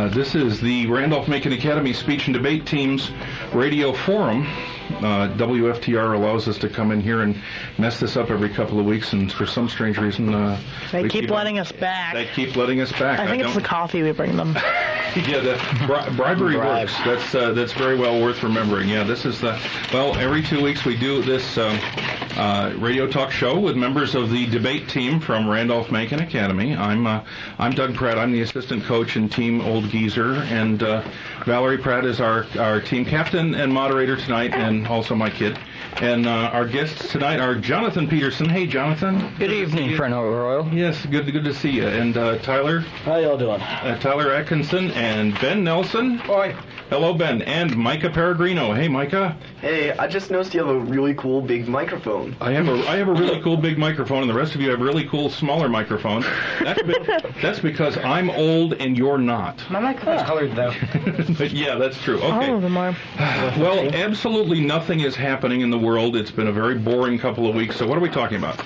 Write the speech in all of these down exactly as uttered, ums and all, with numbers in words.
Uh, this is the Randolph-Macon Academy Speech and Debate Team's radio forum. Uh, W F T R allows us to come in here and mess this up every couple of weeks, and for some strange reason... Uh, they keep, keep letting us back. They keep letting us back. I think I it's the coffee we bring them. Yeah, the bri- bribery Bribe. works. That's uh, that's very well worth remembering. Yeah, this is the... Well, every two weeks we do this uh, uh, radio talk show with members of the debate team from Randolph-Macon Academy. I'm uh, I'm Doug Pratt. I'm the assistant coach and team Old Geezer, and uh, Valerie Pratt is our, our team captain and moderator tonight, and also my kid. And uh, our guests tonight are Jonathan Peterson. Hey, Jonathan. Good evening, friend Royal. Yes, good good to see you. And uh, Tyler. How y'all doing? Uh, Tyler Atkinson and Ben Nelson. Hi. Hello, Ben. And Micah Peregrino. Hey, Micah. Hey, I just noticed you have a really cool big microphone. I have a I have a really cool big microphone, and the rest of you have really cool smaller microphones. That's be, that's because I'm old and you're not. My microphone's colored, though. But yeah, that's true. Okay. All of them are. Well, absolutely nothing is happening in the world. It's been a very boring couple of weeks. So what are we talking about?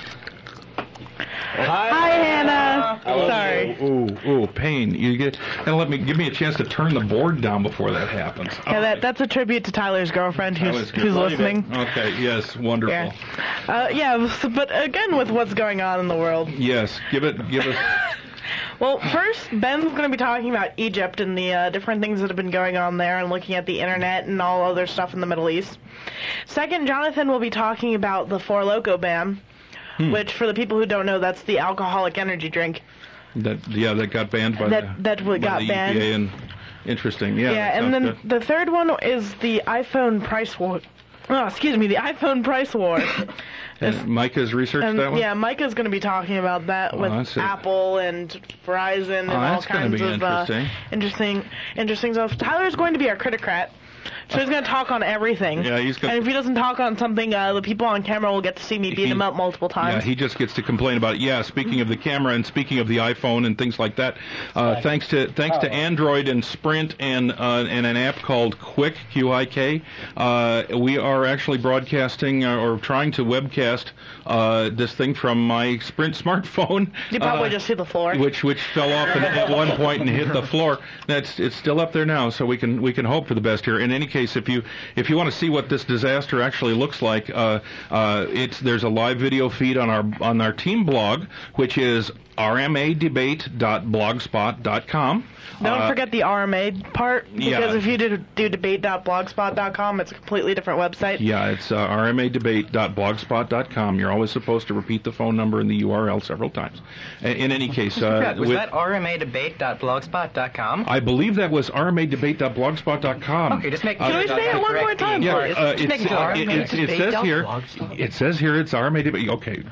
Hi, Hi Hannah. Oh, Sorry. Ooh, ooh, pain. You get and let me give me a chance to turn the board down before that happens. Yeah, that that's a tribute to Tyler's girlfriend who's who's listening. Okay. Yes. Wonderful. Yeah. Uh, yeah. But again, with what's going on in the world. Yes. Give it. Give us. Well, first, Ben's going to be talking about Egypt and the uh, different things that have been going on there and looking at the internet and all other stuff in the Middle East. Second, Jonathan will be talking about the Four Loko ban, hmm. which, for the people who don't know, that's the alcoholic energy drink. That yeah, that got banned by that, the, that by got the banned. E P A and interesting. Yeah. Yeah, and then good. the third one is the iPhone price war. Oh, excuse me, the iPhone price war. And Micah's researched and, that one? Yeah, Micah's going to be talking about that Oh, with Apple and Verizon and oh, all that's gonna kinds be of interesting. Uh, interesting, interesting stuff. Tyler's going to be our criticrat. So he's going to talk on everything. Yeah, he's gonna... And if he doesn't talk on something, uh, the people on camera will get to see me beat he, him up multiple times. Yeah, he just gets to complain about it. Yeah, speaking of the camera and speaking of the iPhone and things like that, uh, thanks to thanks to Android and Sprint and uh, and an app called Qik, Q I K, uh, we are actually broadcasting uh, or trying to webcast uh, this thing from my Sprint smartphone. You probably uh, just hit the floor. Which which fell off at one point and hit the floor. That's it's still up there now, so we can we can hope for the best here. In any case, if you if you want to see what this disaster actually looks like, uh, uh, it's there's a live video feed on our on our team blog, which is r m a debate dot blogspot dot com. Don't uh, forget the R M A part, because yeah. if you do, do debate dot blogspot dot com, it's a completely different website. Yeah, it's uh, r m a debate dot blogspot dot com. You're always supposed to repeat the phone number and the U R L several times. In, in any case... Uh, was with, that r m a debate dot blogspot dot com? I believe that was r m a debate dot blogspot dot com. Okay, just make Can sure we say it one more time, Yeah, please? uh, Just make it's, sure. uh, it, it, it says here, it says here it's R M A debate. Okay.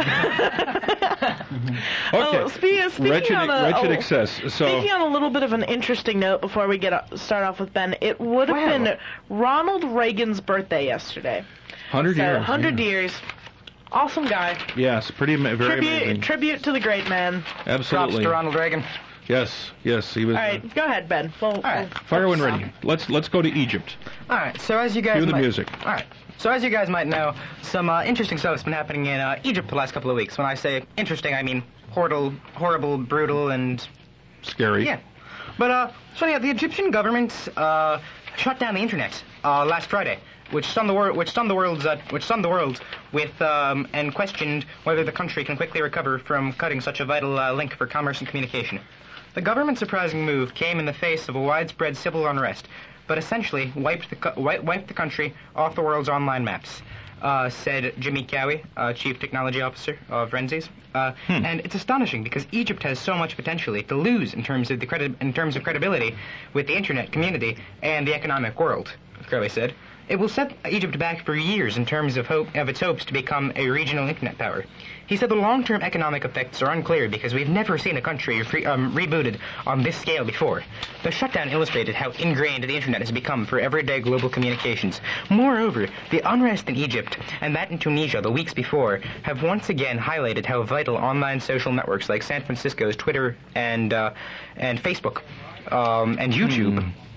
Okay. Oh, speaking, speaking wretched, on a, wretched oh, excess. So, speaking on a little bit of an interesting note before we get uh, start off with Ben, it would have Wow. been Ronald Reagan's birthday yesterday. hundred So, years. one hundred yeah. years. Awesome guy. Yes, pretty ama- very Tribute, amazing. tribute to the great man. Props Absolutely. to Ronald Reagan. Yes, yes, he was. All right, go ahead, Ben. We'll, All right. we'll- Fire when ready. Let's let's go to Egypt. All right, so as you guys Cue the might, music. All right, so as you guys might know, some uh, interesting stuff has been happening in uh, Egypt the last couple of weeks. When I say interesting, I mean horrible, horrible, brutal, and Scary. yeah. But uh, so yeah, the Egyptian government uh, shut down the internet uh, last Friday, which stunned the world, which stunned the world's, uh, which stunned the world with um, and questioned whether the country can quickly recover from cutting such a vital uh, link for commerce and communication. The government's surprising move came in the face of a widespread civil unrest, but essentially wiped the co- wi- wiped the country off the world's online maps. Uh, said Jimmy Cowie, uh, Chief Technology Officer of Renzi's. Uh, Hmm. And it's astonishing because Egypt has so much potentially to lose in terms of the credi- in terms of credibility with the internet community and the economic world, Cowie said. It will set Egypt back for years in terms of hope of its hopes to become a regional internet power. He said the long-term economic effects are unclear because we've never seen a country re- um, rebooted on this scale before. The shutdown illustrated how ingrained the internet has become for everyday global communications. Moreover, the unrest in Egypt and that in Tunisia the weeks before have once again highlighted how vital online social networks like San Francisco's Twitter and uh, and Facebook um, and YouTube. Hmm.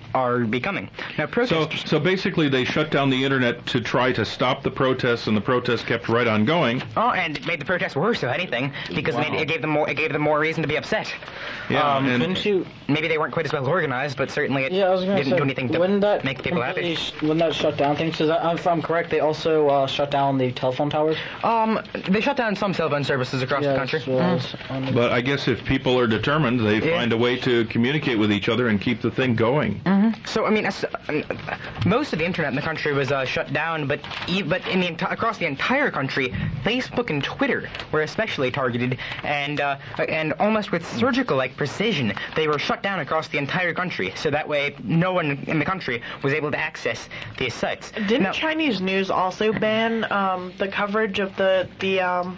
are becoming. Now, So, protesters... so basically, they shut down the internet to try to stop the protests, and the protests kept right on going. Oh, and it made the protests worse, if anything, because Wow. it, made, it gave them more. It gave them more reason to be upset. Yeah, Um, and- Couldn't you? Maybe they weren't quite as well organized, but certainly it Yeah, I was gonna didn't say, do anything to wouldn't that make people completely happy. sh- wouldn't that shut down things? Because if I'm correct, they also uh, shut down the telephone towers. Um, they shut down some cell phone services across the country. as well as on the- But I guess if people are determined, they Yeah. find a way to communicate with each other and keep the thing going. So I mean, as- uh, most of the internet in the country was uh, shut down, but e- but in the enti- across the entire country, Facebook and Twitter were especially targeted, and uh, and almost with surgical-like precision, they were shut down across the entire country. So that way, no one in the country was able to access these sites. Didn't Now- Chinese news also ban um, the coverage of the the um,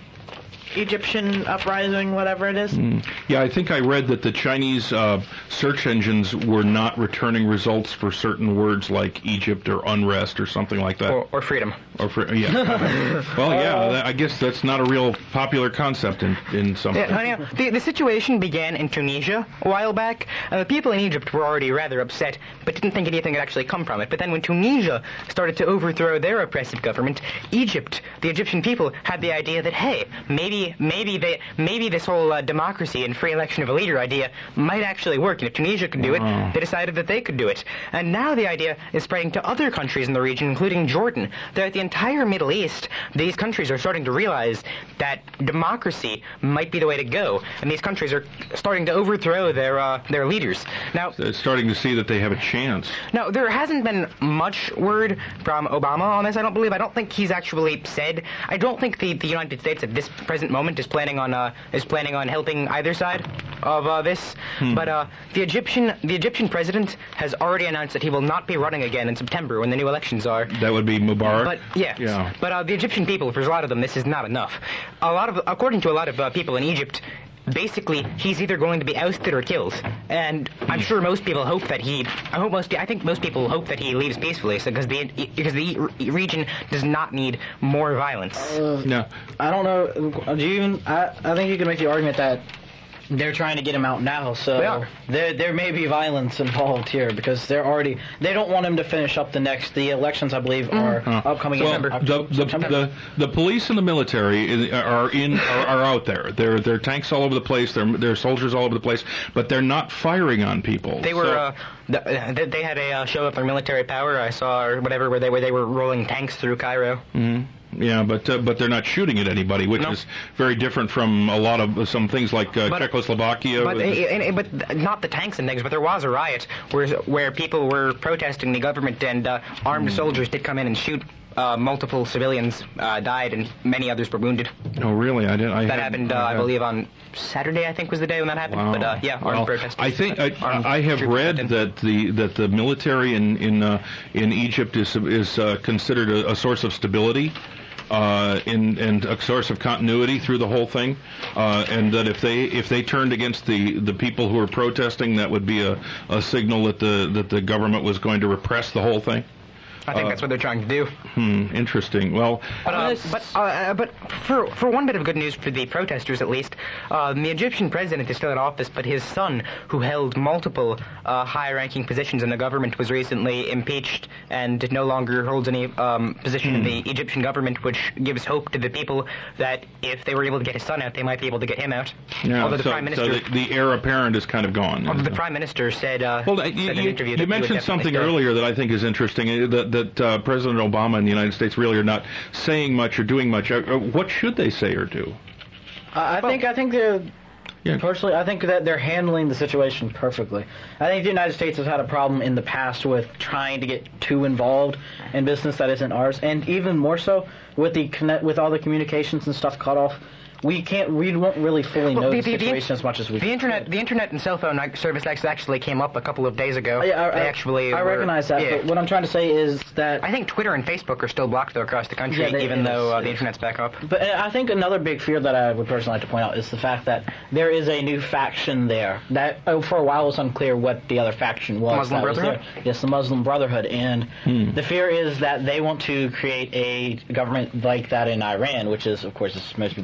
Egyptian uprising, whatever it is? Yeah, I think I read that the Chinese uh, search engines were not returning results for certain words like Egypt or unrest or something like that. Or, or freedom. Or for, yeah. Well, yeah, that, I guess that's not a real popular concept in, in some Yeah, I know. the, the situation began in Tunisia a while back. Uh, the people in Egypt were already rather upset, but didn't think anything had actually come from it. But then when Tunisia started to overthrow their oppressive government, Egypt, the Egyptian people, had the idea that, hey, maybe maybe they, maybe this whole uh, democracy and free election of a leader idea might actually work. And if Tunisia could do it, Oh. they decided that they could do it. And now the idea is spreading to other countries in the region, including Jordan. Throughout the entire Middle East, these countries are starting to realize that democracy might be the way to go, and these countries are starting to overthrow their uh, their leaders. Now, They're starting to see that they have a chance. now there hasn't been much word from Obama on this. I don't believe. I don't think he's actually said. I don't think the, the United States at this present moment is planning on uh, is planning on helping either side of uh, this. But uh, the Egyptian the Egyptian president has already announced that he will not be running again in September when the new elections are. That would be Mubarak. But yeah, Yeah. but uh, the Egyptian people, for a lot of them, this is not enough. A lot of, according to a lot of uh, people in Egypt, basically he's either going to be ousted or killed. And I'm sure most people hope that he. I hope most. I think most people hope that he leaves peacefully, so because the because the re- region does not need more violence. Uh, No. I don't know. Do you even? I, I think you can make the argument that they're trying to get him out now, so They are. there there may be violence involved here because they're already they don't want him to finish up the next the elections I believe are Huh. upcoming well, in the, October, the, September. the, the police and the military i- are in are, are out there. There there are tanks all over the place. There there are soldiers all over the place, but they're not firing on people. They were. So- Uh, th- th- they had a uh, show of their military power. I saw or whatever where they where they were rolling tanks through Cairo. Mhm. Yeah, but uh, but they're not shooting at anybody, which No. is very different from a lot of some things like uh, But- Czechoslovakia. But, eh, eh, but not the tanks and things. But there was a riot where where people were protesting the government, and uh, armed soldiers did come in and shoot. Uh, multiple civilians uh, died, and many others were wounded. oh, really? I didn't. I That hadn't- happened, uh, I had- believe, on Saturday. I think was the day when that happened. Wow. But uh, yeah, armed Well, protesters. I think I, Armed I have troops read went in. that the that the military in in uh, in Egypt is is uh, considered a, a source of stability. Uh, in, and a source of continuity through the whole thing, uh, and that if they if they turned against the, the people who were protesting, that would be a, a signal that the that the government was going to repress the whole thing. I think uh, that's what they're trying to do. Hmm, interesting. Well, But, uh, but, uh, but for for one bit of good news for the protesters, at least, uh, the Egyptian president is still in office, but his son, who held multiple uh, high-ranking positions in the government, was recently impeached and no longer holds any um, position in the Egyptian government, which gives hope to the people that if they were able to get his son out, they might be able to get him out. yeah, Although the so, prime so minister, the, the heir apparent is kind of gone. although the prime minister said, uh, Well, said you, in an you, interview you that he would mentioned definitely something stay. earlier that I think is interesting, uh, that, that uh, President Obama and the United States really are not saying much or doing much. Uh, uh, what should they say or do? I I think I think they're Yeah. personally I think that they're handling the situation perfectly. I think the United States has had a problem in the past with trying to get too involved in business that isn't ours, and even more so with the connect with all the communications and stuff cut off. We can't. We won't really fully Well, know the- the, the- the situation as much as we. The internet, the internet and cell phone service actually came up a couple of days ago. Yeah, I, they I- actually. I were- recognize that, yeah. but what I'm trying to say is that. I think Twitter and Facebook are still blocked though across the country, Yeah, they- even it though is, uh, it the is. internet's back up. But uh, I think another big fear that I would personally like to point out is the fact that there is a new faction there. That oh, for a while it was unclear what the other faction was. Muslim that was Brotherhood? there. Yes, the Muslim Brotherhood, and the fear is that they want to create a government like that in Iran, which is, of course, as most people know, a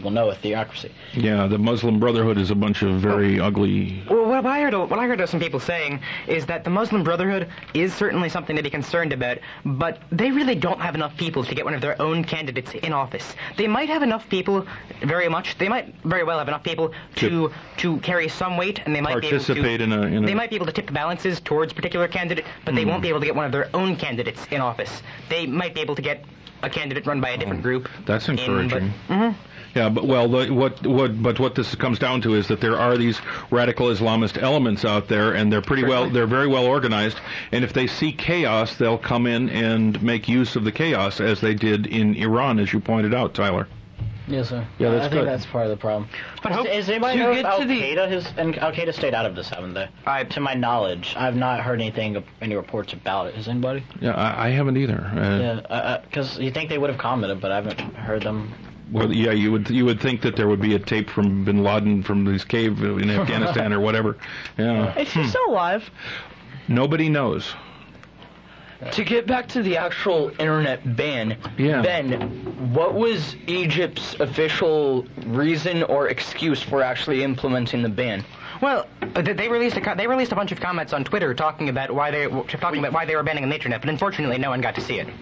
theocracy. Yeah, the Muslim Brotherhood is a bunch of very ugly... Well, what I heard, what I heard of some people saying is that the Muslim Brotherhood is certainly something to be concerned about, but they really don't have enough people to get one of their own candidates in office. They might have enough people, very much. They might very well have enough people to to carry some weight, and they might participate be able to, in a. In a they might be able to tip the balances towards a particular candidate, but they Mm. won't be able to get one of their own candidates in office. They might be able to get a candidate run by a different group. That's in, encouraging. but, mhm. Yeah, but well, the, what what but what this comes down to is that there are these radical Islamist elements out there, and they're pretty well, they're very well organized. And if they see chaos, they'll come in and make use of the chaos, as they did in Iran, as you pointed out, Tyler. Yes, sir. Yeah, that's I think good. that's part of the problem. But Is, hope- is anybody to know get if Al to the- Qaeda has and Al Qaeda stayed out of this, haven't they? I- to my knowledge, I've not heard anything, any reports about it. Has anybody? Yeah, I, I haven't either. Uh, Yeah, because you think they would have commented, but I haven't heard them. Well, yeah, you would you would think that there would be a tape from Bin Laden from his cave in Afghanistan or whatever. Yeah, Is he still alive? nobody knows. To get back to the actual internet ban, Yeah. Ben, what was Egypt's official reason or excuse for actually implementing the ban? Well, uh, they they released a co- they released a bunch of comments on Twitter talking about why they talking about why they were banning on the internet, but unfortunately, no one got to see it.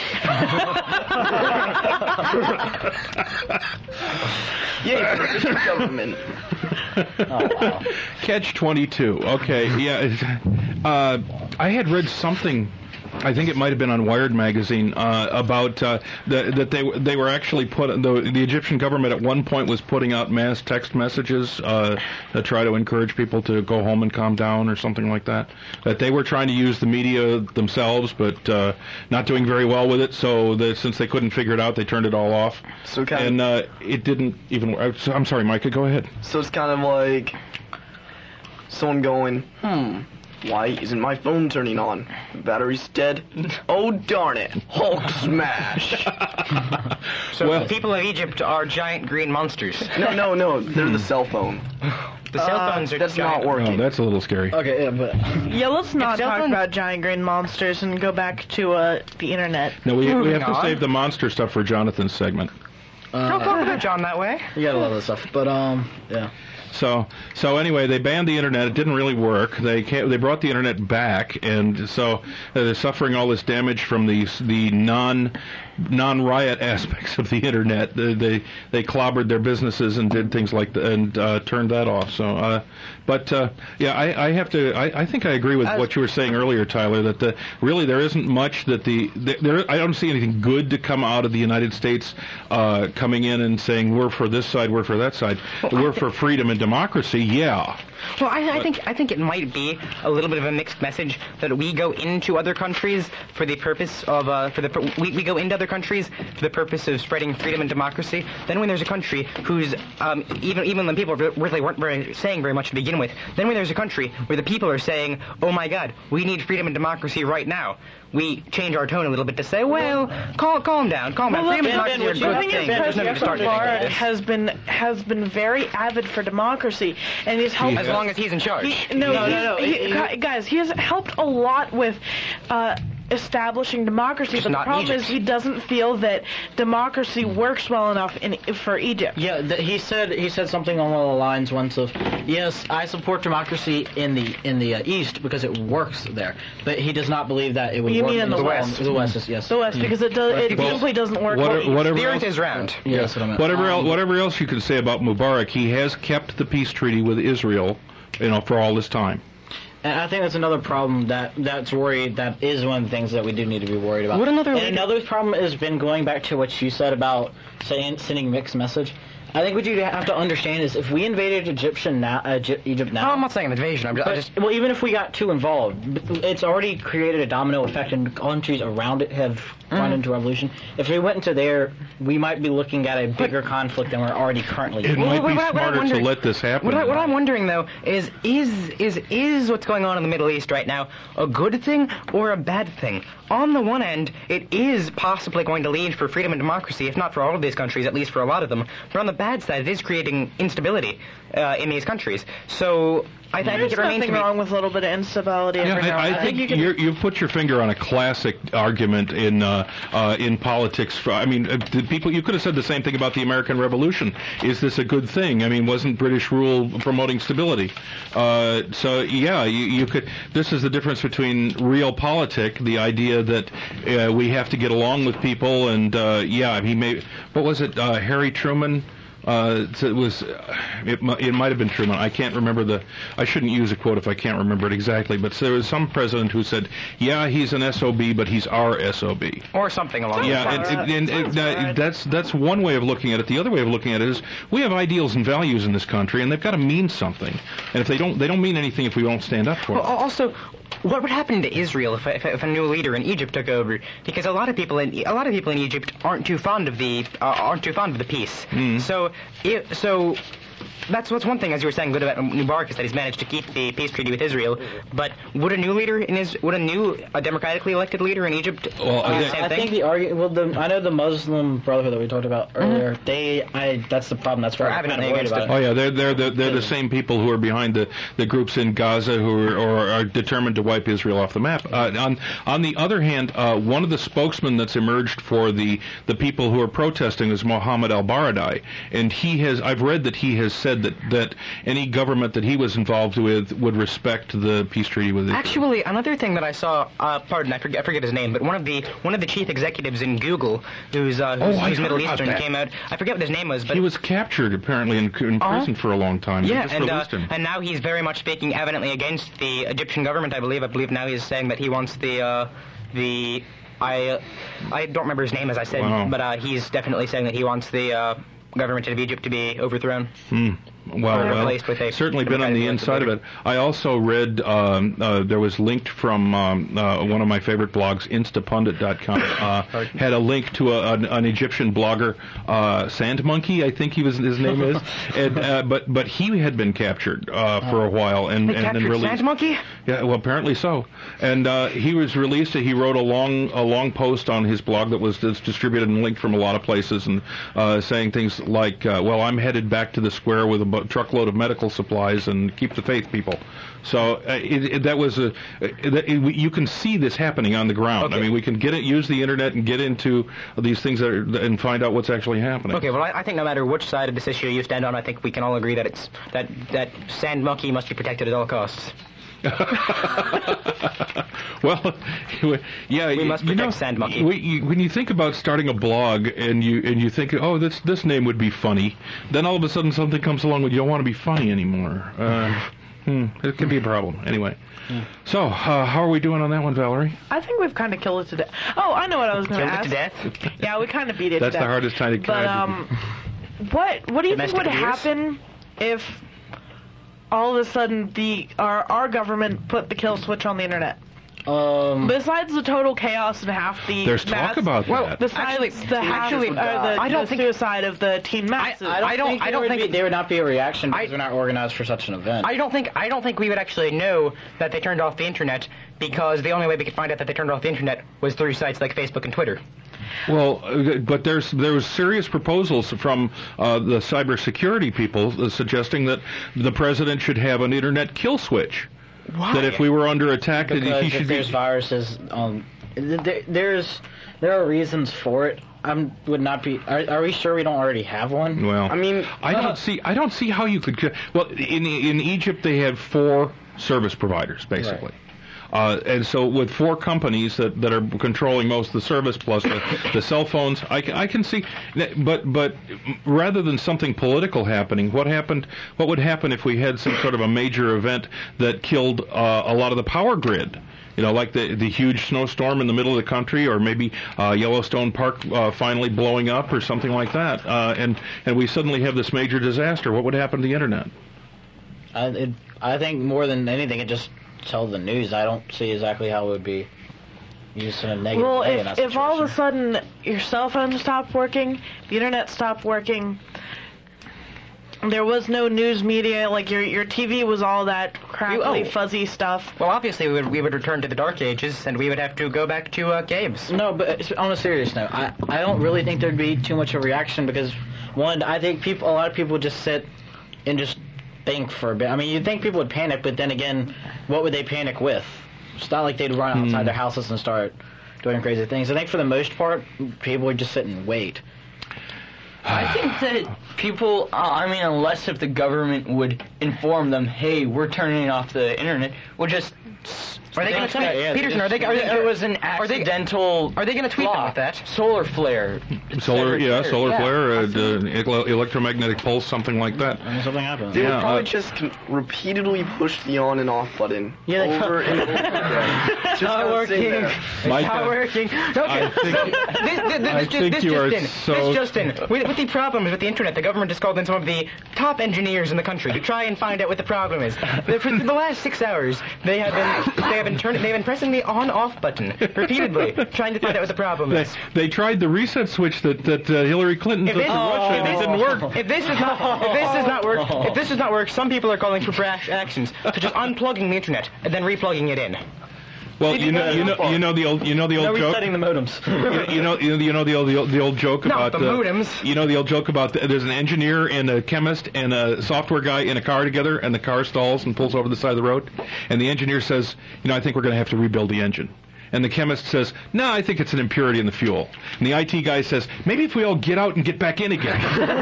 Yeah, for the government. Oh, wow. Catch twenty-two. Okay, yeah. Uh, I had read something. I think it might have been on Wired magazine uh, about uh, the, that they they were actually put the the Egyptian government at one point was putting out mass text messages uh, to try to encourage people to go home and calm down or something like that. That they were trying to use the media themselves, but uh, not doing very well with it. So that since they couldn't figure it out, they turned it all off. So kind and of, uh, it didn't even. work. I'm sorry, Micah. Go ahead. so it's kind of like someone going, hmm, why isn't my phone turning on? Battery's dead. Oh darn it! Hulk smash! So Well- the people of Egypt are giant green monsters. No, no, no. They're the cell phone. The cell Uh, phones are that's giant. not working. Oh, that's a little scary. Okay, yeah, but Yeah, let's not cell talk phones- about giant green monsters and go back to uh, the internet. No, we, we Moving have to on. save the monster stuff for Jonathan's segment. Don't talk about John that way. you got a lot of stuff. But um, yeah. So, so anyway, they banned the internet. It didn't really work. They can't, they brought the internet back, and so uh, they're suffering all this damage from the the non non-riot aspects of the internet. They they, they clobbered their businesses and did things like that, and uh, turned that off. So, uh, but uh, yeah, I, I have to. I, I think I agree with As- what you were saying earlier, Tyler. That the really there isn't much that the, the there. I don't see anything good to come out of the United States uh, coming in and saying we're for this side, we're for that side, we're for freedom and democracy. Yeah. Well, I, I think I think it might be a little bit of a mixed message that we go into other countries for the purpose of uh, for the we, we go into other countries for the purpose of spreading freedom and democracy. Then when there's a country who's um, even even when people really weren't very, saying very much to begin with, then when there's a country where the people are saying, "Oh my God, we need freedom and democracy right now," we change our tone a little bit to say, "Well, calm calm down, calm down. Well, Freedom and Ben, democracy Ben, are what good you- things. Ben, There's nothing to start President anything Mubarak with this." has been has been very avid for democracy, and he's helped. As long as he's in charge. He, no, No, he- no, no, he- he- gu- guys, he has helped a lot with uh, establishing democracy, Just but the not problem Egypt. is he doesn't feel that democracy works well enough in for Egypt. Yeah, th- he said he said something along the lines once of, yes, I support democracy in the in the uh, East because it works there, but he does not believe that it would You work mean in the West. West? The West is yes. The West, because it does, it Well, simply doesn't work what- well. east. whatever The else- earth is round. Yeah, that's what I meant. Whatever Um, else, whatever else you can say about Mubarak, he has kept the peace treaty with Israel, you know, for all this time. And I think that's another problem that that's worried. That is one of the things that we do need to be worried about. What another and way to- another problem has been going back to what you said about saying sending mixed message. I think what you have to understand is if we invaded Egyptian now, uh, Egy- Egypt now. No, I'm not saying invasion. I'm just, I But- just well, even if we got too involved, it's already created a domino effect, and countries around it have run into revolution. If we went into there, we might be looking at a bigger conflict than we're already currently. It in. Well, might what- be what I- what I'm smarter to wondering- let this happen. What, I, what I'm wondering though is is is is what's going on in the Middle East right now a good thing or a bad thing? On the one end, it is possibly going to lead for freedom and democracy, if not for all of these countries, at least for a lot of them. But on the bad side, it is creating instability uh, in these countries. So I, I think There's it remains nothing to be. wrong with a little bit of instability every Yeah, now I, and I then. think you can, you're, you've put your finger on a classic argument in uh, uh, in politics. For, I mean, uh, the people. You could have said the same thing about the American Revolution. Is this a good thing? I mean, wasn't British rule promoting stability? Uh, so yeah, you, you could. This is the difference between real politic, the idea that uh, we have to get along with people, and uh, yeah, he may. What was it? Uh, Harry Truman. Uh, so it was, uh, it, mi- it might have been Truman. I can't remember the, I shouldn't use a quote if I can't remember it exactly, but there was some president who said, yeah, he's an S O B, but he's our S O B. Or something along those Yeah, lines. and, and, and, Sounds uh, right. that's that's one way of looking at it. The other way of looking at it is we have ideals and values in this country, and they've got to mean something. And if they don't, they don't mean anything if we don't stand up for Well, them. also, what would happen to Israel if, if, if a new leader in Egypt took over? Because a lot of people in a lot of people in Egypt aren't too fond of the uh, aren't too fond of the peace. Mm. So, it, so that's what's one thing, as you were saying, good about Mubarak is that he's managed to keep the peace treaty with Israel. But would a new leader in his would a new a democratically elected leader in Egypt Well, do I- the same I thing? think the argument. Well, the, I know the Muslim Brotherhood that we talked about earlier. They, I, that's the problem. That's why Or I'm having kind of nothing worried against about Oh it. yeah, they're they're the, they're the same people who are behind the, the groups in Gaza who are, or are determined to wipe Israel off the map. Uh, on on the other hand, uh, one of the spokesmen that's emerged for the, the people who are protesting is Mohammed Al Baradei, and he has I've read that he has said that, that any government that he was involved with would respect the peace treaty with Israel. Actually, another thing that I saw, uh, pardon, I forget, I forget his name, but one of the one of the chief executives in Google, who's uh, who's, Oh, I who's Middle heard about Eastern, that. came out. I forget what his name was, but He was captured apparently in, in Uh-huh. prison for a long time. They yeah, just and uh, released him. and now he's very much speaking evidently against the Egyptian government. I believe. I believe now he's saying that he wants the uh, the I I don't remember his name as I said, Wow. but uh, he's definitely saying that he wants the uh, government of Egypt to be overthrown. Hmm. Well, Or well replaced with a certainly been on the democratic inside of it. I also read um, uh, there was linked from um, uh, one of my favorite blogs, instapundit dot com, uh, had a link to a, an, an Egyptian blogger, uh, Sand Monkey, I think he was his name is, and, uh, but but he had been captured uh, for a while and, They and then captured released. Sand Monkey? Yeah, well, apparently so. And uh, he was released. He wrote a long, a long post on his blog that was that's distributed and linked from a lot of places, and uh, saying things like, uh, "Well, I'm headed back to the square with a bu- truckload of medical supplies, and keep the faith, people." So uh, it, it, that was a. It, it, you can see this happening on the ground. I Okay. mean, we can get it, use the internet, and get into these things that are, and find out what's actually happening. Okay, well, I, I think no matter which side of this issue you stand on, I think we can all agree that it's that that Sand Monkey must be protected at all costs. Well, yeah, We must you protect know, Sand Monkey. we- you- when you think about starting a blog and you and you think, oh, this this name would be funny, then all of a sudden something comes along with you don't want to be funny anymore. Uh, hmm, it can be a problem. Anyway, so uh, how are we doing on that one, Valerie? I think we've kind of killed it to death. Oh, I know what I was going to Killed it ask. to death? Yeah, we kind of beat it That's to the death. hardest time to But um, what what do you think Domestic would abuse? happen if all of a sudden the our our government put the kill switch on the internet? Um, Besides the total chaos and half the There's mass, talk about well, that. besides Actually- the half actually, uh, the, I don't the think- suicide of the teen masses. I don't, I don't- think I there don't would think- be, there would not be a reaction because I- we're not organized for such an event. I don't think I don't think we would actually know that they turned off the internet because the only way we could find out that they turned off the internet was through sites like Facebook and Twitter. Well, uh, but there's there was serious proposals from uh, the cybersecurity people uh, suggesting that the president should have an internet kill switch. Why? That if we were under attack, that because he if should be. there's viruses, um, there, there's there are reasons for it. I would not be. Are, are we sure we don't already have one? Well, I mean, I don't see. I don't see how you could. Well, in in Egypt they have four service providers basically. Uh, and so with four companies that, that are controlling most of the service plus the, the cell phones, I, can- I can see. That, but but rather than something political happening, what happened? What would happen if we had some sort of a major event that killed uh, a lot of the power grid? You know, like the the huge snowstorm in the middle of the country, or maybe uh, Yellowstone Park uh, finally blowing up, or something like that. Uh, and and we suddenly have this major disaster. What would happen to the internet? I, it, I think more than anything, it just tell the news. I don't see exactly how it would be used in a negative Well, way in if, that if all of a situation. sudden your cell phone stopped working, the internet stopped working, there was no news media, like your your T V was all that crackly, oh. fuzzy stuff. Well, obviously we would we would return to the Dark Ages and we would have to go back to uh, caves. No, but on a serious note, I, I don't really think there'd be too much of a reaction because, one, I think people a lot of people would just sit and just think for a bit. I mean, you'd think people would panic, but then again, what would they panic with? It's not like they'd run outside Hmm. their houses and start doing crazy things. I think for the most part, people would just sit and wait. I think that people, uh, I mean, unless if the government would inform them, hey, we're turning off the internet, would just. Are they going to think- tweet? yeah, Peterson, just- are they, are they, If it was an are they, accidental. are they going to tweet them flaw, with that? Solar flare. et Solar, cetera, et yeah, cetera. solar Yeah. flare, uh, uh, ele- electromagnetic pulse, something like that. I mean, something happens. They Yeah, would probably uh, just con- repeatedly push the on and off button Yeah, they over and over again. Just Not gotta sit working. there. Mike, It's not uh, working. Okay, I think- so this, this, this, I this, think this you are Justin, so- this Justin, with, with the problems with the internet, the government has called in some of the top engineers in the country to try and find out what the problem is. The- For the last six hours, they have been they have been turning they've been pressing the on-off button repeatedly, trying to find out what the problem They, is. they tried the reset switch that, that uh, Hillary Clinton If took this, to Russia, and if it this- didn't work. If this does not, if this does not work, if this does not work, some people are calling for brash actions, such as unplugging the internet and then replugging it in. Well, you know, you know, you know the old, you know the No old joke. resetting the modems. You, you know, you know, you know the old, the old, the old joke No, about the uh, modems. You know the old joke about the, there's an engineer and a chemist and a software guy in a car together, and the car stalls and pulls over the side of the road, and the engineer says, you know, I think we're going to have to rebuild the engine. And the chemist says, no, I think it's an impurity in the fuel. And the I T guy says, maybe if we all get out and get back in again.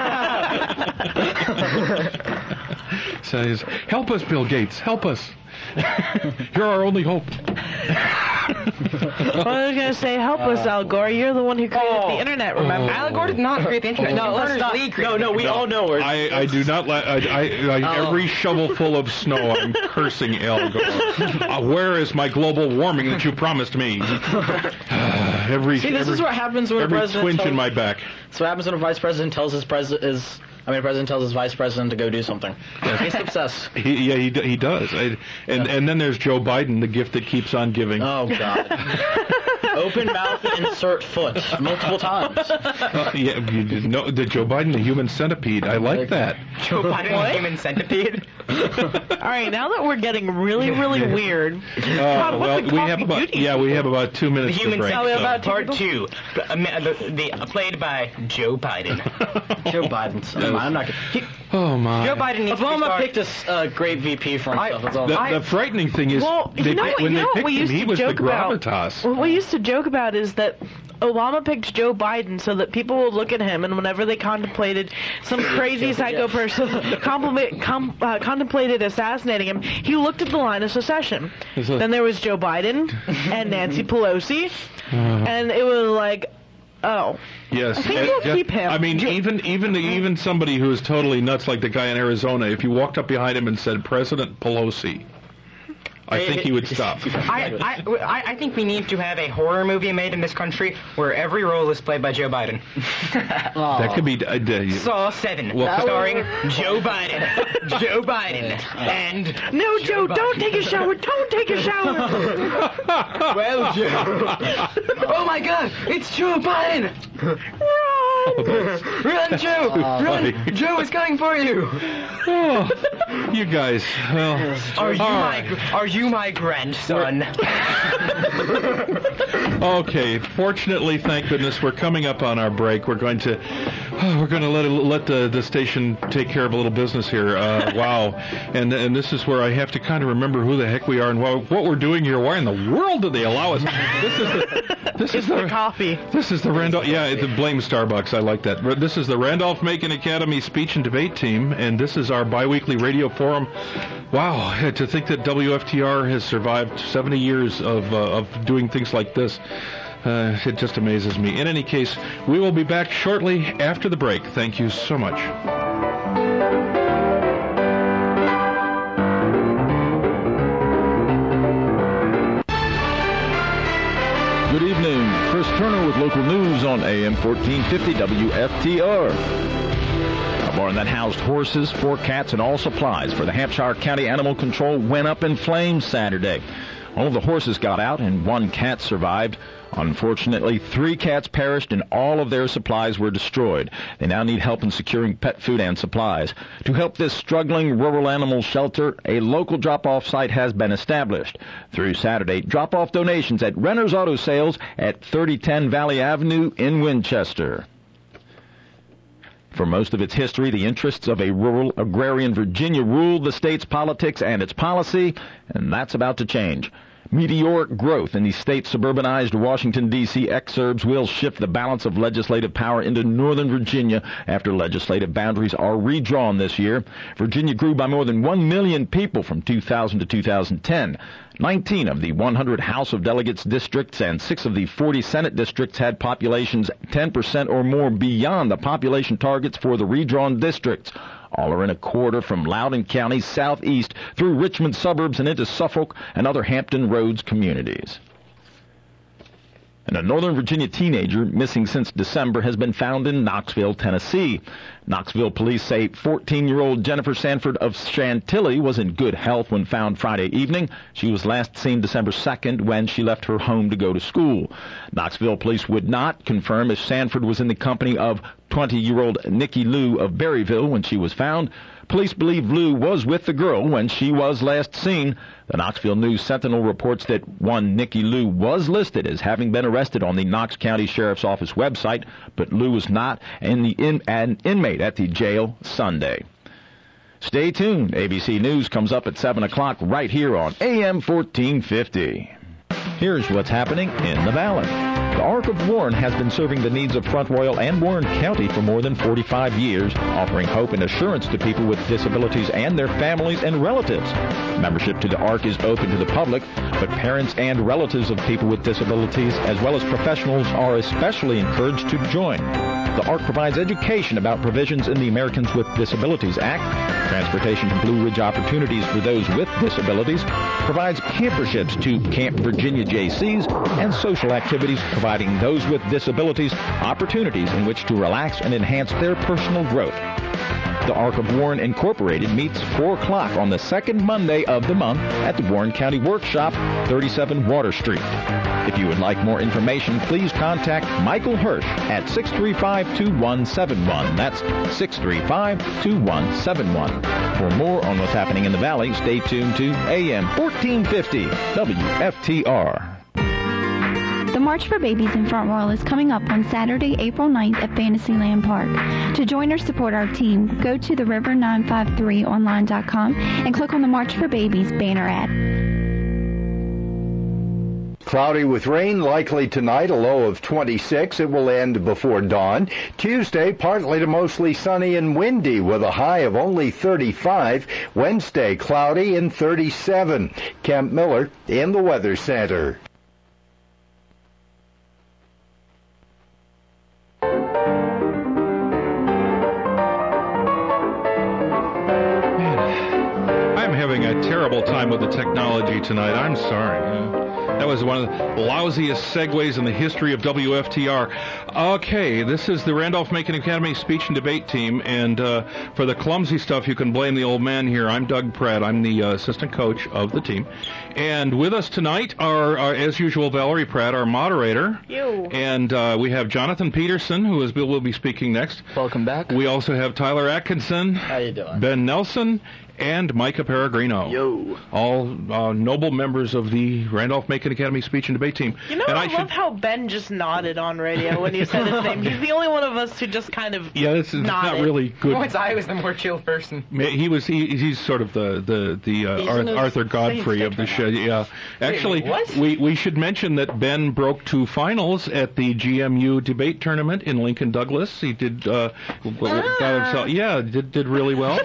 Says, help us, Bill Gates, help us. You're our only hope. Well, I was gonna say, help us, Al Gore. You're the one who created the internet. Remember? Al Gore did not create the internet. No, let's not. No, no, we all know where. I, I do not like. I, I, I, Oh. Every shovelful of snow, I'm cursing Al Gore. Uh, where is my global warming that you promised me? every See, this every, is what happens when a every president twinge tells, in my back. That's what happens when a vice president tells his president is. I mean, a president tells his vice president to go do something. He's obsessed. He, yeah, he d- he does. I, and and then there's Joe Biden, the gift that keeps on giving. Oh God. Open mouth, insert foot, multiple times. Uh, yeah, you did know the Joe Biden, the human centipede. I like that. Joe Biden, What? human centipede. All right, now that we're getting really, really weird. Uh, God, what well, the we coffee have do about to you? yeah, we have about two The minutes to human break. Oh, we have centipede, about two part people? two, uh, the, the, uh, played by Joe Biden. Joe Biden's. I'm not. Gonna, Oh my. Joe Biden needs to be Obama starred- picked a s- uh, great V P for I- himself. That's all. The, I- the frightening thing is, Well, they, you know what, when you they know what picked we him, used he to was the joke about? gravitas. What we used to joke about is that Obama picked Joe Biden so that people would look at him, and whenever they contemplated some crazy psycho person compliment, com, uh, contemplated assassinating him, he looked at the line of secession. Is it- Then there was Joe Biden and Nancy Pelosi, Uh, and it was like, oh. Yes, I think uh, we'll yeah, keep him. I mean, even even even somebody who is totally nuts, like the guy in Arizona, if you walked up behind him and said President Pelosi, I think he would stop. I, I, I, I think we need to have a horror movie made in this country where every role is played by Joe Biden. That could be. Uh, uh, Saw seven, Well, starring Joe Biden. Joe Biden. And No, Joe, don't take a shower. Don't take a shower. well, Joe. Oh my God, it's Joe Biden. Run, Joe! Run! Joe is coming for you. oh, you guys. Well, Are you all my right. Are you my grandson? Okay. Fortunately, thank goodness, we're coming up on our break. We're going to oh, we're going to let it, let the, the station take care of a little business here. Uh, wow. And and this is where I have to kind of remember who the heck we are and what, what we're doing here. Why in the world do they allow us? This is the this is It's the coffee. This is the Randolph. Yeah, the blame Starbucks. I like that. This is the Randolph-Macon Academy Speech and Debate Team, and this is our biweekly radio forum. Wow, to think that W F T R has survived seventy years of uh, of doing things like this. Uh, it just amazes me. In any case, we will be back shortly after the break. Thank you so much. Good evening. Chris Turner with local news on A M fourteen fifty W F T R. A barn that housed horses, four cats, and all supplies for the Hampshire County Animal Control went up in flames Saturday. All of the horses got out and one cat survived. Unfortunately, three cats perished and all of their supplies were destroyed. They now need help in securing pet food and supplies. To help this struggling rural animal shelter, a local drop-off site has been established. Through Saturday, drop-off donations at Renner's Auto Sales at thirty ten Valley Avenue in Winchester. For most of its history, the interests of a rural agrarian Virginia ruled the state's politics and its policy, and that's about to change. Meteoric growth in the state's suburbanized Washington, D C exurbs will shift the balance of legislative power into Northern Virginia after legislative boundaries are redrawn this year. Virginia grew by more than one million people from two thousand to two thousand ten. nineteen of the one hundred House of Delegates districts and six of the forty Senate districts had populations ten percent or more beyond the population targets for the redrawn districts. All are in a corridor from Loudoun County southeast through Richmond suburbs and into Suffolk and other Hampton Roads communities. And a Northern Virginia teenager missing since December has been found in Knoxville, Tennessee. Knoxville police say fourteen-year-old Jennifer Sanford of Chantilly was in good health when found Friday evening. She was last seen December second when she left her home to go to school. Knoxville police would not confirm if Sanford was in the company of twenty-year-old Nikki Lou of Berryville when she was found. Police believe Lou was with the girl when she was last seen. The Knoxville News Sentinel reports that one Nikki Lou was listed as having been arrested on the Knox County Sheriff's Office website, but Lou was not in the in, an inmate at the jail Sunday. Stay tuned. A B C News comes up at seven o'clock right here on A M fourteen fifty. Here's what's happening in the Valley. The Ark of Warren has been serving the needs of Front Royal and Warren County for more than forty-five years, offering hope and assurance to people with disabilities and their families and relatives. Membership to the Ark is open to the public, but parents and relatives of people with disabilities, as well as professionals, are especially encouraged to join. The Ark provides education about provisions in the Americans with Disabilities Act, transportation to Blue Ridge opportunities for those with disabilities, provides camperships to Camp Virginia J Cs, and social activities providing those with disabilities opportunities in which to relax and enhance their personal growth. The Ark of Warren Incorporated meets four o'clock on the second Monday of the month at the Warren County Workshop, thirty-seven Water Street. If you would like more information, please contact Michael Hirsch at six three five, two one seven one. That's six three five, two one seven one. For more on what's happening in the Valley, stay tuned to A M fourteen fifty W F T R. The March for Babies in Front Royal is coming up on Saturday, April ninth at Fantasyland Park. To join or support our team, go to the river nine five three online dot com and click on the March for Babies banner ad. Cloudy with rain likely tonight, a low of twenty-six. It will end before dawn. Tuesday, partly to mostly sunny and windy with a high of only thirty-five. Wednesday, cloudy and thirty-seven. Kemp Miller in the Weather Center. Having a terrible time with the technology tonight. I'm sorry. Uh, that was one of the lousiest segues in the history of W F T R. Okay, this is the Randolph-Macon Academy Speech and Debate Team, and uh, for the clumsy stuff, you can blame the old man here. I'm Doug Pratt. I'm the uh, assistant coach of the team. And with us tonight are, are as usual, Valerie Pratt, our moderator. You. And uh, we have Jonathan Peterson, who is will be speaking next. Welcome back. We also have Tyler Atkinson. How you doing? Ben Nelson. And Micah Peregrino. Yo. All uh, noble members of the Randolph-Macon Academy Speech and Debate Team. You know, and I, I love should... how Ben just nodded on radio when you said his name. He's the only one of us who just kind of Yeah, this is nodded. not really good. Once I was the more chill person. He was he, he's sort of the the the uh, Ar- Arthur Godfrey of the show. Yeah, actually, Wait, what? we we should mention that Ben broke two finals at the G M U debate tournament in Lincoln Douglas. He did uh, got himself yeah did did really well.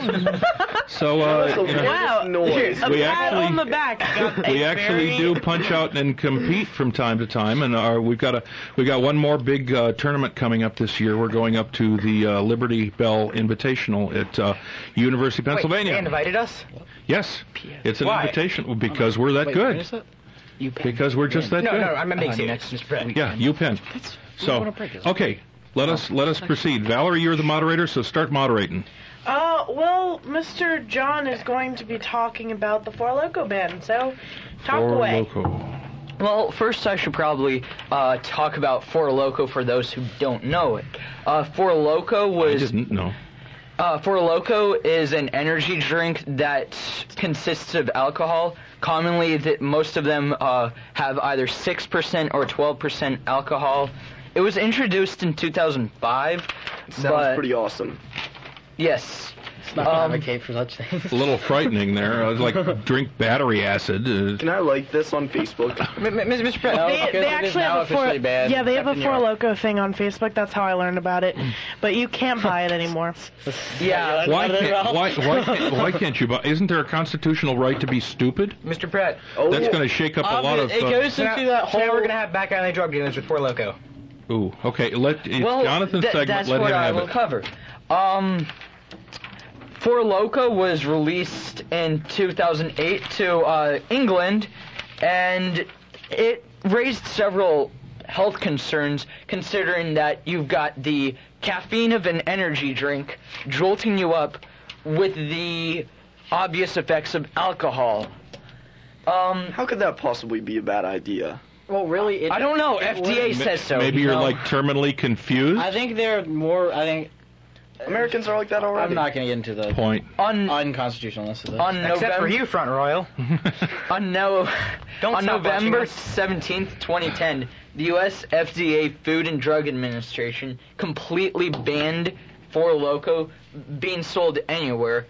So uh, you know, Wow. Noise. A We pat actually- on the back. Got a we actually very- do punch out and compete from time to time, and our, we've got a we got one more big uh, tournament coming up this year. We're going up to the uh, Liberty Bell Invitational at uh, University of Pennsylvania. Wait, they invited us? Yes, it's an Why? invitation because we're that good. You Because we're just that No, good. no, I'm being Uh, serious. next spring. Yeah, UPenn. So okay, let us let us proceed. Valerie, you're the moderator, so start moderating. Uh, well, Mister John is going to be talking about the Four Loko band, so talk Four away. Loco. Well, first I should probably uh, talk about Four Loko for those who don't know it. Uh, Four Loko I was didn't know. uh, Four Loko is an energy drink that consists of alcohol. Commonly, that most of them uh, have either six percent or twelve percent alcohol. It was introduced in two thousand five Sounds but, pretty awesome. Yes. It's not gonna Um, advocate for such things. A little frightening there. I was like, drink battery acid. Uh, Can I like this on Facebook? M- M- Mister Pratt, No, They, because they it is actually now have a four, officially banned, yeah, they have a except in Four Europe. Loco thing on Facebook. That's how I learned about it. But you can't buy it anymore. Yeah. why can't why why can't, why can't you buy? Isn't there a constitutional right to be stupid? Mister Pratt. Oh, That's going to shake up a lot of. it uh, goes So now, into that so whole. now we're gonna have back alley drug dealers with Four Loco. Ooh, okay. Let it's Well, Jonathan's th- segment. that's Let what him I have will it. cover. Um, Four Loco was released in two thousand eight to uh, England, and it raised several health concerns, considering that you've got the caffeine of an energy drink jolting you up with the obvious effects of alcohol. Um, How could that possibly be a bad idea? Well, really, it, I don't know. it F D A would- says so. Maybe you're No. like terminally confused. I think they're more. I think Americans are like that already. I'm not going to get into the Point. on unconstitutionalness of this. on Except November for you, Front Royal. on no Don't on stop watching November us. seventeenth, twenty ten, the U S F D A Food and Drug Administration completely banned Four Loco being sold anywhere.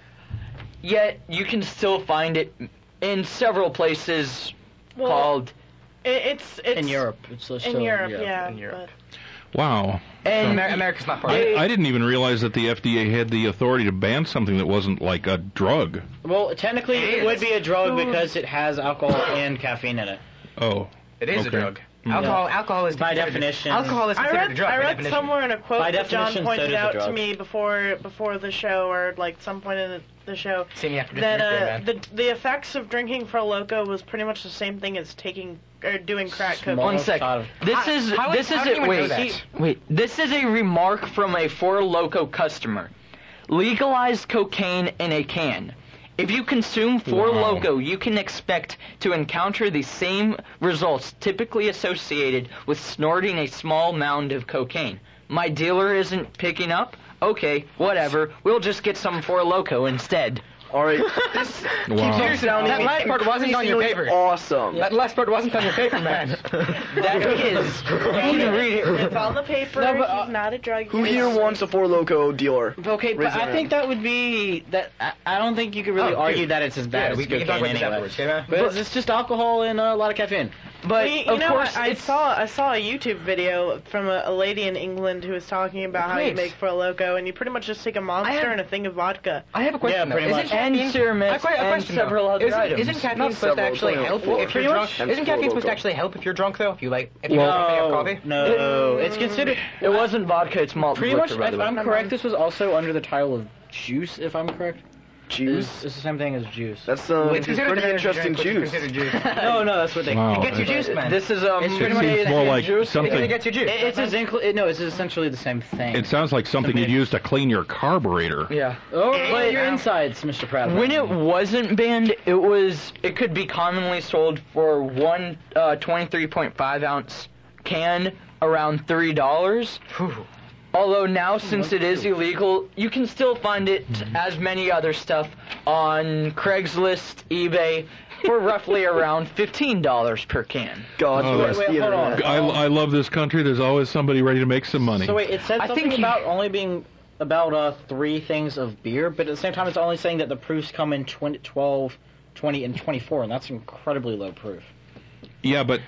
Yet you can still find it in several places Well, called It, it's it's in Europe. It's still In Europe, yeah. In Europe. Wow. and Amer- America's not part of I, it. I didn't even realize that the F D A had the authority to ban something that wasn't like a drug. Well, technically, It it would is. be a drug because it has alcohol and caffeine in it. Oh. It is okay. a drug. Mm. Alcohol, alcohol is By considered- definition. Alcohol is I considered read a drug. I by read definition. somewhere in a quote By that John definition, so pointed does a out to drug. me before before the show, or like some point in the, the show, See me after that nuclear, uh, man. the the effects of drinking Four Loco was pretty much the same thing as taking or doing crack Small. cocaine. one sec. How- This how- is how- this how is do it. you know Wait, that? wait. This is a remark from a Four Loco customer. Legalized cocaine in a can. If you consume Four Wow. Loco, you can expect to encounter the same results typically associated with snorting a small mound of cocaine. My dealer isn't picking up? Okay, whatever. We'll just get some Four Loco instead. All right, this Wow. keeps sounding That last part wasn't on your increasingly paper. awesome. That last part wasn't on your paper, man. That is. You can read it. It's on the paper. No, but, uh, He's not a drug Who user. here wants a Four Loco dealer? Okay, but Raise your I think hand. that would be that. I, I don't think you could really Oh, argue dude. that it's as bad Yeah, as we can talk cocaine about this anyway. afterwards, okay, man? But it's just alcohol and uh, a lot of caffeine. But Well, you, you of know course, what? I it's- saw I saw a YouTube video from a, a lady in England who was talking about how you Nice. make Four Loco, and you pretty much just take a monster have- and a thing of vodka. I have a question. Yeah, though. pretty Isn't much. And caffeine- serum I have a que- a and question, though. several other isn't, items. Isn't caffeine Not supposed to several, actually it's only help four. if you're Pretty drunk? much. And Isn't Four caffeine supposed to Loko. actually help if you're drunk, though? If you like, if you Well- want to coffee? No, it's considered. It wasn't vodka, it's malt Pretty liquor, much, by if the way. I'm correct, this was also under the title of juice, if I'm correct. Juice? It's, it's the same thing as juice. That's um, It's considered pretty an interesting energy drink, juice. which is considered juice. no, no, that's what they. Wow. It gets you juice, man. This is um. It's It pretty much seems more like It something. gets you juice. It, it's as incl- it, no, it's essentially the same thing. It sounds like something you'd use to clean your carburetor. Yeah. oh, But- your insides, Mister Pratt. When it wasn't banned, it was it could be commonly sold for one uh, twenty-three point five ounce can around three dollars. Although now, since it is illegal, you can still find it as many other stuff on Craigslist, eBay, for roughly around fifteen dollars per can. God Oh, bless wait, the hold on. internet. I, I love this country. There's always somebody ready to make some money. So wait, it said I something think- about only being about uh, three things of beer, but at the same time, it's only saying that the proofs come in twenty, twelve, twenty, and twenty-four, and that's incredibly low proof. Yeah, but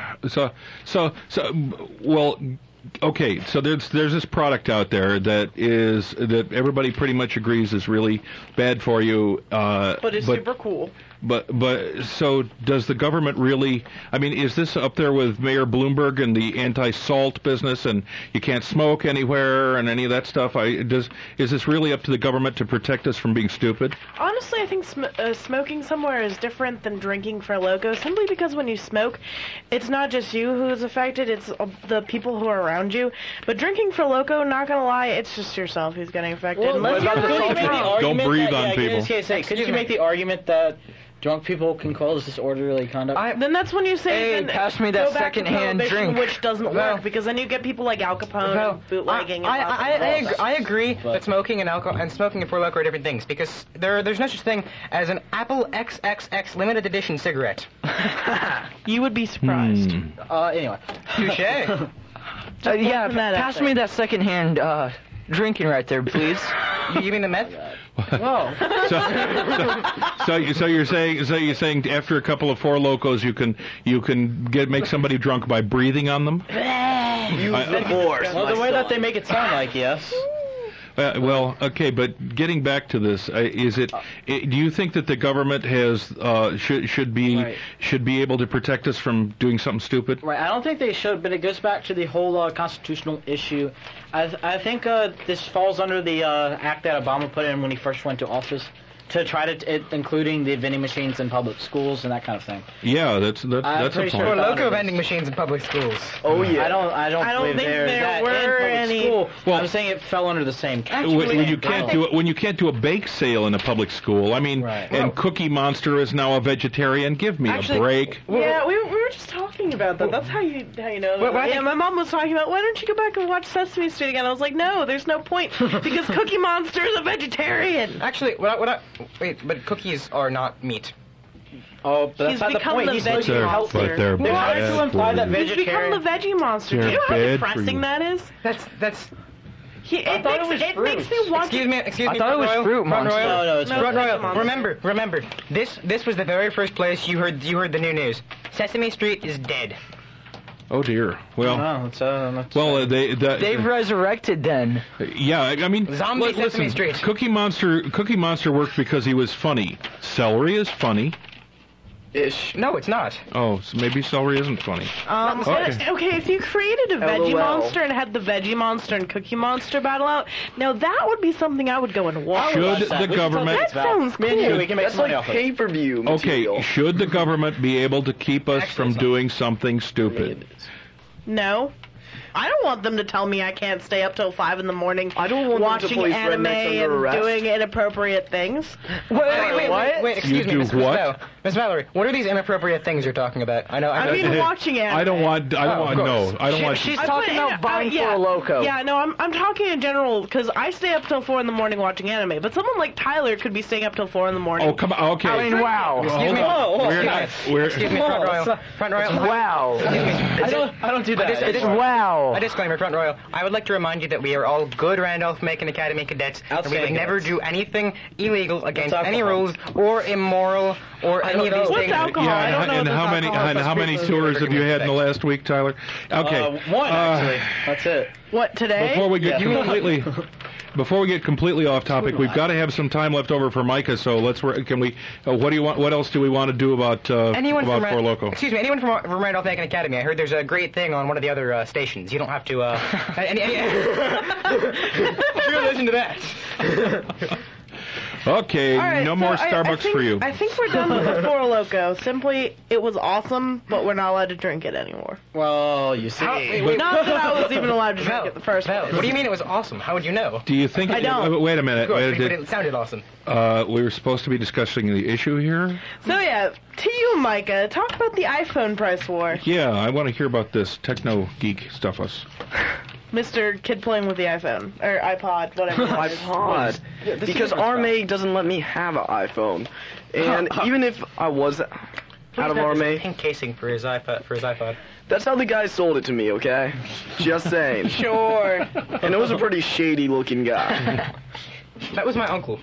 so so so well. Okay, so there's there's this product out there that is that everybody pretty much agrees is really bad for you. Uh, But it's super cool. But but so does the government really? I mean, is this up there with Mayor Bloomberg and the anti-salt business, and you can't smoke anywhere and any of that stuff? I does is this really up to the government to protect us from being stupid? Honestly, I think sm- uh, smoking somewhere is different than drinking Four Loco, simply because when you smoke, it's not just you who's affected, it's uh, the people who are around you. But drinking Four Loco, not gonna lie, it's just yourself who's getting affected. Unless what you're about the really salt drunk. people? Don't argument breathe that, on yeah, people. I was gonna say, couldn't you make the argument that drunk people can cause disorderly conduct? I- Then that's when you say, Hey, then pass me that go back to second-hand prohibition, drink. which doesn't Well- work, because then you get people like Al Capone Well, and bootlegging I, and I, lots of I, I, stuff. agree, I agree But- that smoking and alcohol and smoking and Four Loko are different things because there there's no such thing as an Apple X X X limited edition cigarette. You would be surprised. Hmm. uh, anyway. Touche. Uh, yeah, open that pass up me there. that secondhand uh, drinking right there, please. You, you mean the meth? Whoa. So, so, you- so you're saying, so you're saying after a couple of Four Locos, you can you can get make somebody drunk by breathing on them? Use I- the force. Well, my the way that son. they make it sound like, yes. Uh, well, okay, but getting back to this, uh, is it? i do you think that the government has uh, should should be Right. should be able to protect us from doing something stupid? Right, I don't think they should, but it goes back to the whole uh, constitutional issue. I, th- I think uh, this falls under the uh, act that Obama put in when he first went to office, to try to, t- it, including the vending machines in public schools and that kind of thing. Yeah, that's that's I'm that's a pretty point. sure Or about loco it. vending machines in public schools. Oh yeah. I don't. I don't. I don't believe think there's there that were in public any- School. Well- I'm saying it fell under the same. when, when you can't do it, when you can't do a bake sale in a public school, I mean, Right. and Cookie Monster is now a vegetarian. Give me Actually- a break. Yeah, we, we were just talking about that. That's how you how you know. Well, well, I yeah, think- my mom was talking about why don't you go back and watch Sesame Street again? I was like, no, there's no point because Cookie Monster is a vegetarian. Actually, what I, what I, wait, but cookies are not meat. Oh, but that's He's not the become point. the He's veggie supposed to be They're- healthy. but they're They're trying bad to imply for that you. He's become vegetarian. the veggie monster. They're Do you know how bad for depressing you. that is? That's that's. He, I it thought makes, it was it fruit. makes me want Excuse to. me, excuse I me. thought it was Front Royal, fruit Front monster. Royal, No, no, it's No, fruit. Front Veggie Royal. Monster. Remember, remember. This this was the very first place you heard you heard the new news. Sesame Street is dead. Oh dear. Well, No, it's, uh, that's, well, uh, they the, They've resurrected then. yeah. I mean, Zombie li- Sesame listen, Street. Cookie Monster. Cookie Monster worked because he was funny. Celery is funny. Ish. No, it's not. Oh, so maybe celery isn't funny. Um, Okay. okay. okay, if you created a Veggie LOL. Monster and had the Veggie Monster and Cookie Monster battle out, now that would be something I would go and watch. Should watch that. the We can government- tell it's That valid. sounds Me and you, cool. we can make That's some money like off it. pay-per-view Okay, material. should the government be able to keep us from doing something stupid? No. I don't want them to tell me I can't stay up till five in the morning I don't want them to watching place anime rednecks under and arrest. doing inappropriate things. Wait, wait, wait, what? wait, wait, excuse You me, do Miss what? Miss Val- Miss Valerie. What are these inappropriate things you're talking about? I know. I know. I mean, watching anime. I don't want. I don't Oh, of want. No, course. I don't She- want. she's I talking put- about uh, buying yeah, for a loco. Yeah, no, I'm I'm talking in general because I stay up till four in the morning watching anime, but someone like Tyler could be staying up till four in the morning. Oh, come on. Okay. I mean, wow. Well, Excuse hold me. on. Whoa, whoa, We're excuse not. me. We're. Excuse me, Whoa, Front Royal. that's not- Front Royal. Wow. I don't. I don't do that. I just- Wow. A disclaimer, Front Royal. I would like to remind you that we are all good Randolph-Macon Academy cadets, and we would Outstanding never cadets. do anything illegal against What's any alcohol? rules or immoral or I any don't of know. these What's things. alcohol? Yeah, I and, don't know and if how there's many alcohol and in how the many street tours have you had in the Respect. last week, Tyler? Okay. Uh, one Uh, actually. That's it. What today? Before we get Yeah. completely, before we get completely off topic, we've got to have some time left over for Micah. So let's. wor- Can we? Uh, what do you want? What else do we want to do about uh, Anyone about from Four Ra- Loco? Excuse me, anyone from, from Randolph-Macon Academy? I heard there's a great thing on one of the other uh, stations. You don't have to. Uh, any, any, sure, listen to that. Okay, All right, no so more I- I Starbucks think- for you. I think we're done with the Four Loco. Simply, it was awesome, but we're not allowed to drink it anymore. Well, you see. How- wait, wait, Not that I was even allowed to drink Val, it the first Val, place. what do you mean it was awesome? How would you know? Do you think? I don't. uh, Wait a minute. Good, Wait, but did- it sounded awesome. uh, we were supposed to be discussing the issue here. So yeah, to you, Micah, talk about the iPhone price war. Yeah, I want to hear about this techno geek stuff. Us. Mister Kid playing with the iPhone or iPod, whatever. it is. iPod. Because R M A doesn't let me have an iPhone. And even if I was out of R M A, Pink casing for his iPod. For his iPod. that's how the guy sold it to me, okay? Just saying. Sure. And it was a pretty shady looking guy. That was my uncle.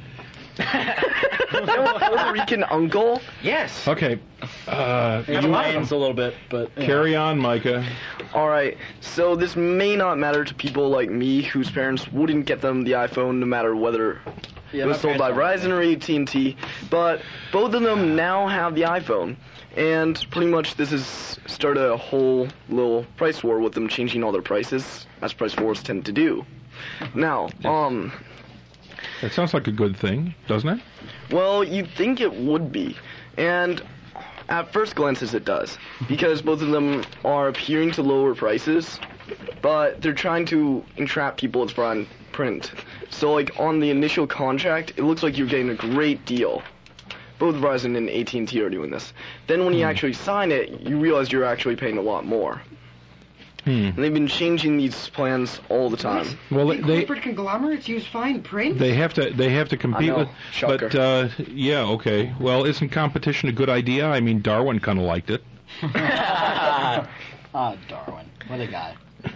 Puerto Rican uncle? Yes. Okay. Uh, It you lands a little bit, but you know. carry on, Micah. Alright, so this may not matter to people like me whose parents wouldn't get them the iPhone no matter whether Yeah, it my was sold by parents Verizon or A T and T, but both of them now have the iPhone. And pretty much this has started a whole little price war with them changing all their prices, as price wars tend to do. Now, um, That sounds like a good thing, doesn't it? well, you'd think it would be. And at first glances it does. Because both of them are appearing to lower prices, but they're trying to entrap people with fine print. So like on the initial contract, it looks like you're getting a great deal. Both Verizon and A T and T are doing this. Then when you actually sign it, you realize you're actually paying a lot more. Hmm. And they've been changing these plans all the time. Well, they they, Corporate conglomerates use fine print? they have to they have to compete know. with. Shocker. But uh, yeah, okay. Well, isn't competition a good idea? I mean, Darwin kind of liked it. Ah, Darwin. What a guy.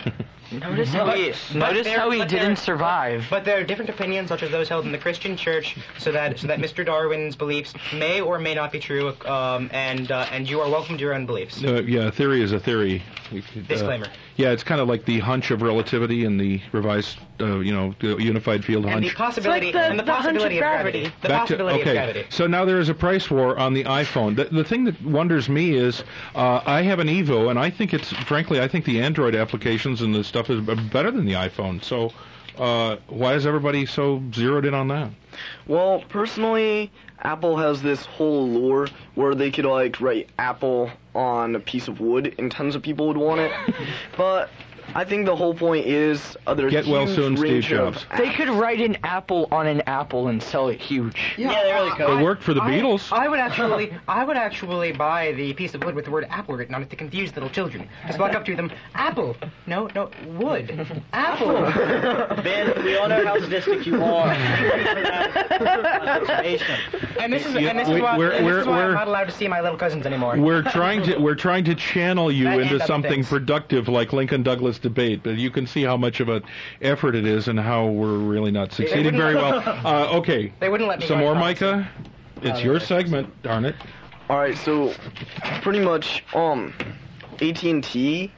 Notice how he, But notice there- how he but there- didn't survive. But there are different opinions, such as those held in the Christian Church, so that so that Mister Darwin's beliefs may or may not be true, um, and uh, and you are welcome to your own beliefs. Uh, yeah, a theory is a theory. We could, uh, Disclaimer. Yeah, it's kind of like the hunch of relativity and the revised, uh, you know, the unified field And hunch. the possibility It's like the- and the the hunch of possibility of gravity. gravity. The Back to- possibility okay. of gravity. So now there is a price war on the iPhone. The, the thing that wonders me is, uh, I have an Evo, and I think it's, frankly, I think the Android applications and the stuff is better than the iPhone. So uh, why is everybody so zeroed in on that? Well, personally, Apple has this whole lure where they could like write Apple on a piece of wood, and tons of people would want it. But I think the whole point is uh, there's Get a well huge soon, Steve range of Jobs. They could write an apple on an apple and sell it huge. Yeah, they really could. It worked for the I- Beatles. I would actually, I would actually buy the piece of wood with the word apple written on it to confuse little children. Just walk up to them, apple. No, no, wood. Apple. Ben, we all know how sadistic you are. Information. And this is, Yeah, and this we- is why, we're- and this we're- is why we're- I'm not allowed to see my little cousins anymore. We're trying to we're trying to channel you That and into other something things. productive like Lincoln Douglas debate, but you can see how much of an effort it is and how we're really not succeeding wouldn't- very well. Uh, okay, They wouldn't let me some go more, on Micah. It's your segment, darn it. All right, so pretty much, um, A T and T,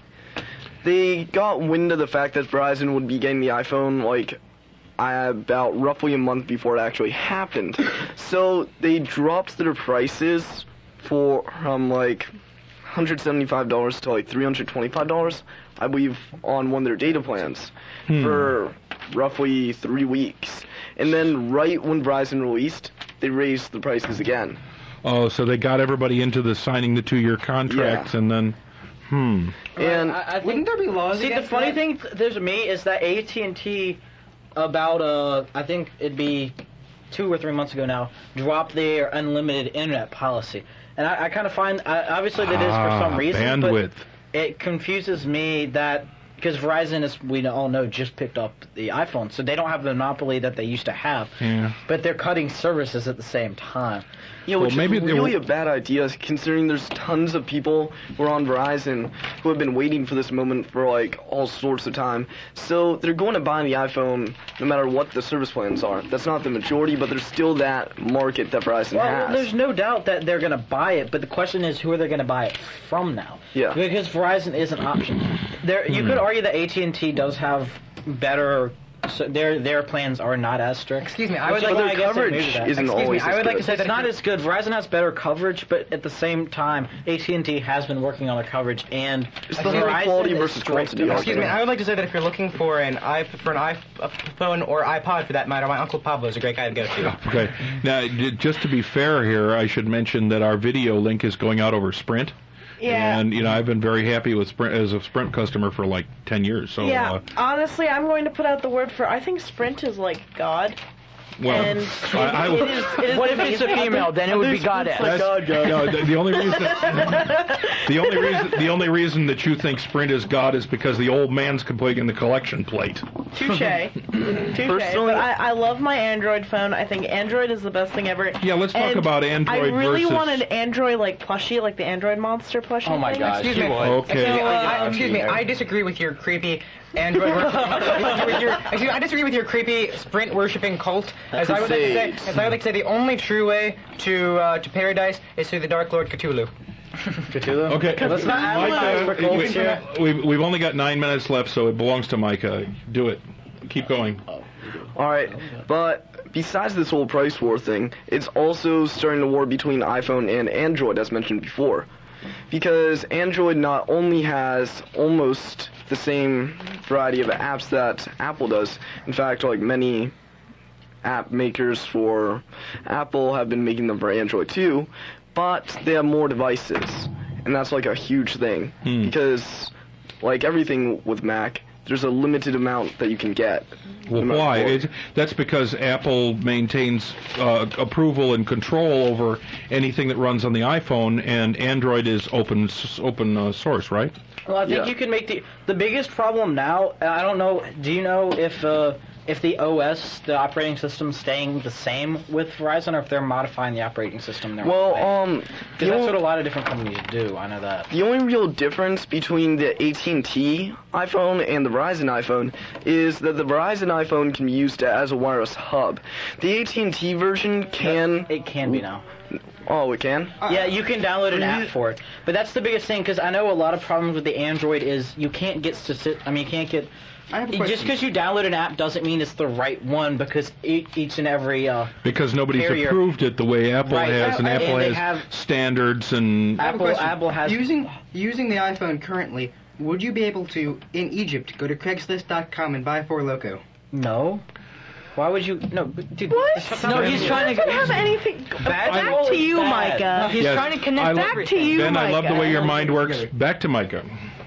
they got wind of the fact that Verizon would be getting the iPhone like uh, about roughly a month before it actually happened. So they dropped their prices for from like one hundred seventy-five dollars to like three hundred twenty-five dollars, I believe, on one of their data plans for roughly three weeks. And then right when Verizon released, they raised the prices again. Oh, so they got everybody into the signing the two-year contracts, Yeah. and then, hmm. And I, I think, Wouldn't there be laws see, the against funny that? thing there's me is that A T and T about uh I think it'd be two or three months ago now dropped their unlimited internet policy, and I, I kind of find I, obviously that is for some Ah, reason, bandwidth. but it confuses me that because Verizon, as we all know, just picked up the iPhone, so they don't have the monopoly that they used to have. Yeah. But they're cutting services at the same time. Yeah, Well, which maybe is they really were- a bad idea, considering there's tons of people who are on Verizon who have been waiting for this moment for like all sorts of time. So they're going to buy the iPhone no matter what the service plans are. That's not the majority, but there's still that market that Verizon Well, has. there's no doubt that they're going to buy it, but the question is, who are they going to buy it from now? Yeah. Because Verizon is an option. There, you could argue that A T and T does have better. So their their plans are not as strict. Excuse me, I would Which like is why their I guess they coverage moved that. isn't Excuse me, always I as would like good. to say It's that not if as good. Verizon has better coverage, but at the same time, A T and T has been working on their coverage, and It's the Verizon quality is versus strict quantity about Excuse me, it. I would like to say that if you're looking for an i for an iPhone or iPod for that matter, my Uncle Pablo is a great guy to go to. Okay. Now, j- just to be fair here, I should mention that our video link is going out over Sprint. Yeah. And, you know, I've been very happy with Sprint as a Sprint customer for like ten years. So, Yeah, uh, honestly, I'm going to put out the word for. I think Sprint is like God. well, and I, I it, would- it is, it is What if it's a amazing. female? Then it would be goddess. That's- No, the, the only reason the only reason the only reason that you think Sprint is God is because the old man's completing the collection plate. Touche. Touche. Personally- But I, I love my Android phone. I think Android is the best thing ever. Yeah, let's talk And about Android I really versus- want an Android like plushie, like the Android monster plushie. Oh my thing. gosh, Excuse you me. would. Okay. Excuse me, So, I, um, excuse me, I disagree with your creepy Android worshiping. with your, excuse me, I disagree with your creepy Sprint worshipping cult. As I would like to say, as I would like to say, the only true way to uh, to paradise is through the Dark Lord Cthulhu. Cthulhu? Okay, Let's not advertise for cults here. we've, we've only got nine minutes left, so it belongs to Micah. Do it. Keep going. All right, but besides this whole price war thing, it's also starting a war between iPhone and Android, as mentioned before. Because Android not only has almost the same variety of apps that Apple does, in fact, like many app makers for Apple have been making them for Android too, but they have more devices, and that's like a huge thing. Hmm. Because, like everything with Mac, there's a limited amount that you can get. Well, no matter why? what. It, that's because Apple maintains uh, approval and control over anything that runs on the iPhone, and Android is open s- open uh, source, right? Well, I think Yeah. you can make the the biggest problem now. I don't know. Do you know if uh, if the O S, the operating system, is staying the same with Verizon, or if they're modifying the operating system. Their Well, way. um, Because the that's only- what a lot of different companies do. I know that. The only real difference between the A T and T iPhone and the Verizon iPhone is that the Verizon iPhone can be used as a wireless hub. The A T and T version can... It can be now. Oh, it can? Yeah, you can download an app for it. But that's the biggest thing, because I know a lot of problems with the Android is you can't get stati- I mean, you can't get... I have a Just question. because you download an app doesn't mean it's the right one, because e- each and every... Uh, Because nobody's Carrier. approved it the way Apple Right, has, and and Apple they has have- standards and... I have a Apple, question. Apple has... using using the iPhone currently. Would you be able to, in Egypt, go to Craigslist dot com and buy a Four Loco? No. Why would you... No, but dude... What? that's not- No, he's trying to... doesn't have anything. Bad Back role to is you, bad. Micah. He's Yes, trying to connect I- Back everything. to you, Ben, I love the Micah. way your mind works. Back to Micah.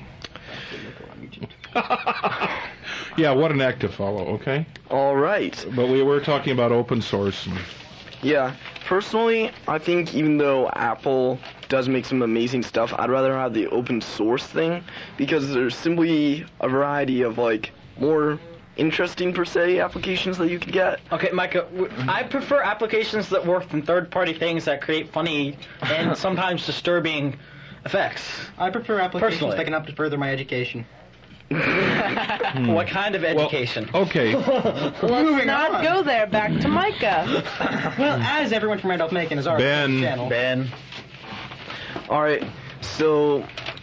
Yeah, what an act to follow, okay? All right. But we were talking about open source. And Yeah. Personally, I think even though Apple does make some amazing stuff, I'd rather have the open source thing because there's simply a variety of, like, more interesting, per se, applications that you could get. Okay, Micah, w- I prefer applications that work from third-party things that create funny and sometimes disturbing effects. I prefer applications Personally. that can help to further my education. What kind of education? Okay. Let's Moving not on. go there. Back to Micah. Well, as everyone from Randolph Macon has already Ben. channel. Ben. All right. So,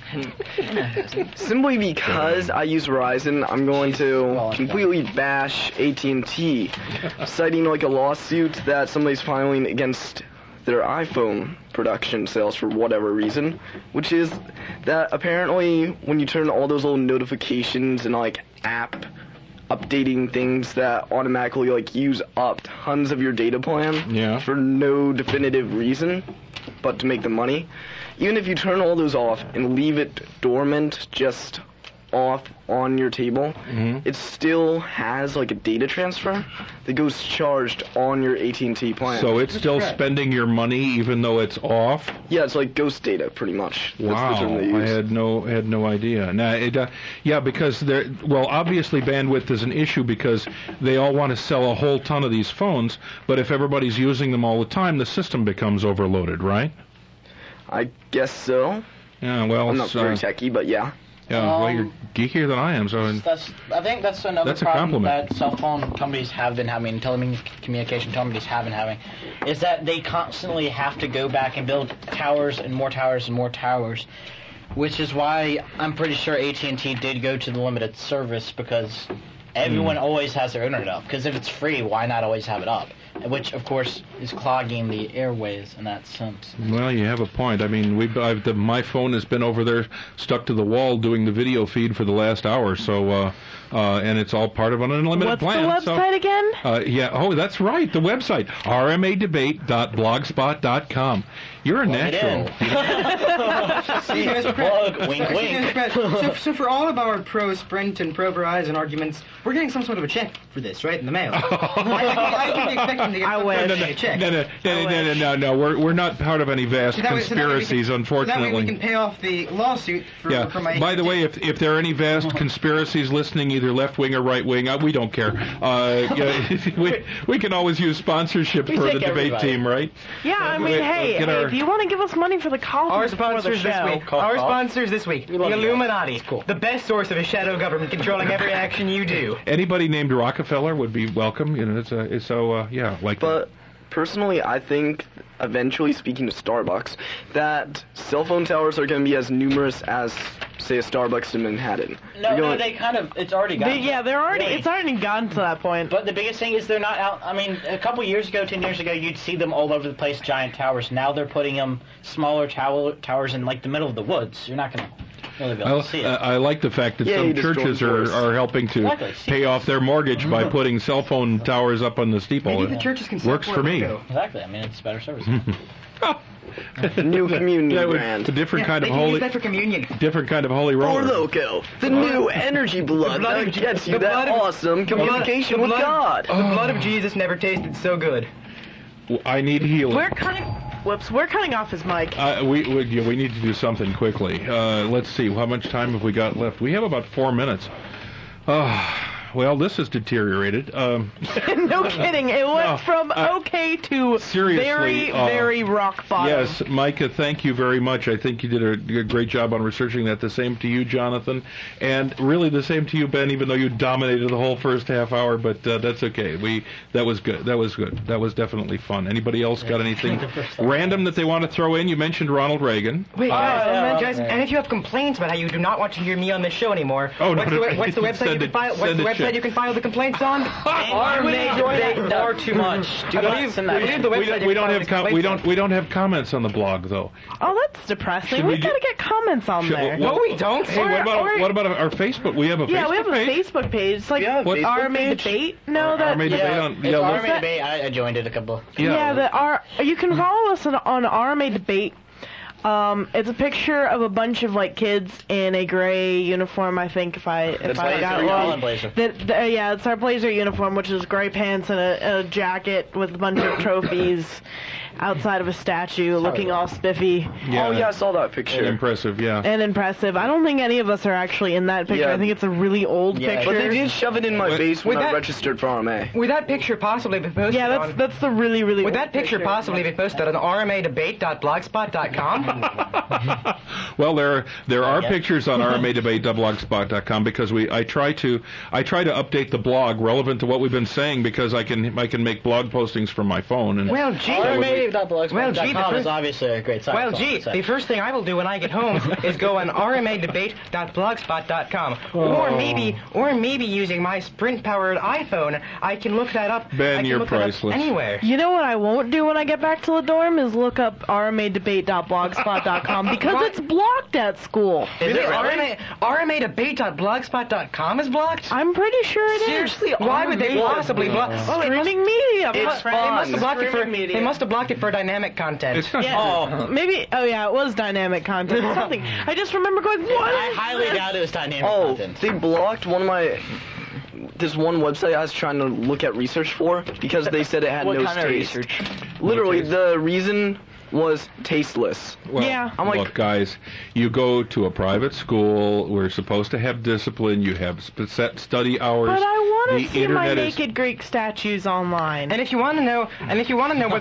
simply because I use Verizon, I'm going to completely bash A T and T, citing like a lawsuit that somebody's filing against their iPhone production sales for whatever reason, which is that apparently when you turn all those little notifications and like app updating things that automatically like use up tons of your data plan Yeah. for no definitive reason but to make the money, even if you turn all those off and leave it dormant just off on your table, Mhm. it still has like a data transfer that goes charged on your A T and T plan. So it's still spending your money even though it's off? Yeah, it's like ghost data, pretty much. That's Wow, the term they I use. had no had no idea. Now, it, uh, yeah, because there. Well, obviously bandwidth is an issue because they all want to sell a whole ton of these phones. But if everybody's using them all the time, the system becomes overloaded, right? I guess so. Yeah. Well, I'm not it's, very uh, techie, but yeah. yeah. well, you're Um, geekier than I am, so. That's, I think that's another That's a problem compliment. that cell phone companies have been having, telecommunication companies have been having, is that they constantly have to go back and build towers and more towers and more towers, which is why I'm pretty sure A T and T did go to the limited service because everyone Hmm. always has their internet up. Because if it's free, why not always have it up? Which, of course, is clogging the airways in that sense. Well, you have a point. I mean, we I've, the, my phone has been over there stuck to the wall doing the video feed for the last hour, so uh, uh, and it's all part of an unlimited What's plan. the so- website again? Uh, yeah. Oh, that's right. The website r m a debate dot blogspot dot com. You're a Plug it natural. See, Mister Plug, Pratt. wink, See, wink. Mister Pratt, So, so for all of our pro-Sprint and pro-Verizon arguments, we're getting some sort of a check for this, right, in the mail. I, I, I can be expecting to get I some wish. sort No, of no, a check. no, no, no, no, no, no, no. We're we're not part of any vast So that way- so that way we conspiracies, can- So that way we unfortunately. can pay off the lawsuit for, Yeah. for my... By the way, if if there are any vast conspiracies listening, either left wing or right wing, uh, we don't care. Uh, yeah, we we can always use sponsorship We for the take debate everybody. team, right? Yeah, I mean, Wait, hey, get hey our- if you want to give us money for the college Our before the sponsors this show, week. Our sponsors this week. The love you guys. Illuminati. Cool. The best source of a shadow government controlling every action you do. Anybody named Rockefeller would be welcome. You know, it's a it's so uh, yeah, like. But personally, I think, eventually, speaking to Starbucks, that cell phone towers are going to be as numerous as, say, a Starbucks in Manhattan. No, They're no, going- they kind of, it's already gotten They- yeah, they're already. Really. It's already gotten to that point. But the biggest thing is they're not out. I mean, a couple years ago, ten years ago, you'd see them all over the place, giant towers. Now they're putting them smaller tower, towers in like the middle of the woods. You're not going to really be able I, to see it. uh, I like the fact that Yeah, some you just churches join are, force. are helping to Exactly. pay off their mortgage by putting cell phone towers up on the steeple. Maybe the churches can Works support for me. Logo. Exactly. I mean, it's better service. New communion That would- brand. a different Yeah, kind they of can holy, use that for communion. different kind of holy Or roller. Loco, the new energy blood, blood that of Je- gets you the that blood of- awesome the blood- communication the with blood- God. The blood of Jesus never tasted so good. I need healing. We're cutting. Whoops, we're cutting off his mic. Uh, we we, yeah, we need to do something quickly. Uh, let's see, how much time have we got left? We have about four minutes. Uh, well, this has deteriorated. Um, no kidding. It went No, from uh, okay to seriously, very, uh, very rock bottom. Yes, Micah, thank you very much. I think you did a, a great job on researching that. The same to you, Jonathan, and really the same to you, Ben. Even though you dominated the whole first half hour, but uh, that's okay. We that was good. That was good. That was definitely fun. Anybody else got anything random that they want to throw in? You mentioned Ronald Reagan. Wait, guys, yeah, guys, yeah. and if you have complaints about how you do not want to hear me on this show anymore, Oh, no, what's, no, the, what's the no, website send you can it- file? What's send the it, website Chip. you can file the complaints on? Our major far too much. Do I not believe- send I that. believe the We website don't, you we can don't file have the com- we complaints don't on. we don't have comments on the blog though. Oh, that's depressing. Should we we do- gotta get comments on Should- there. well- No, we don't. Hey, what about or- what about our Facebook? We have a yeah, Facebook we have a page. Facebook page. It's like Yeah, a What- Facebook R M A page? Debate. No, R- that R M A Debate yeah. on- It's yeah, R look- M A Debate. I, I joined it a couple. Yeah, the R. You can follow us on, on R M A Debate. Um, it's a picture of a bunch of like kids in a gray uniform. I think if I if That's I right, got it's it our wrong. Colin Blazer. That, that- yeah, it's our Blazer uniform, which is gray pants and a, a jacket with a bunch of trophies outside of a statue, looking all spiffy Yeah. Oh yeah, I saw that And picture. impressive, yeah. and impressive. I don't think any of us are actually in that picture. Yeah. I think it's a really old Yeah. picture. But they did shove it in my Wait, face when would I that- registered for R M A. Would that picture possibly be posted yeah, that's on... that's the really really. Would old that picture possibly be posted on r m a debate dot blogspot dot com? Well, there there are Yeah. pictures on r m a debate dot blogspot dot com because we I try to I try to update the blog relevant to what we've been saying because I can I can make blog postings from my phone and Well, gee. R M A dot Well, blogspot gee, the dot com is first- obviously a great site. Well, It's gee, on the the site. first thing I will do when I get home is go on r m a debate dot blogspot dot com, or maybe, or maybe using my Sprint-powered iPhone, I can look that up. Ben, I can you're look that up priceless. anywhere. You know what I won't do when I get back to the dorm is look up r m a debate dot blogspot dot com because What? it's blocked at school. Is it R M A r m a debate dot blogspot dot com is blocked? I'm pretty sure it is. Seriously, why would they possibly block? Oh, they must, Streaming media. It's they must have fun. blocked it for. Streaming media. They must have blocked it for dynamic content. it's not Yeah. Maybe. Oh yeah, it was dynamic content. or Something. I just remember going. What? I is highly this? doubt it was dynamic Oh, content. they blocked one of my. This one website I was trying to look at research for because they said it had What no kind of taste. research? Literally, taste? the reason was tasteless. Well, Yeah. I'm like- look, guys, you go to a private school. We're supposed to have discipline. You have sp- set study hours. But I want the to see my internet is- naked Greek statues online. And if you want to know, and if you want to know what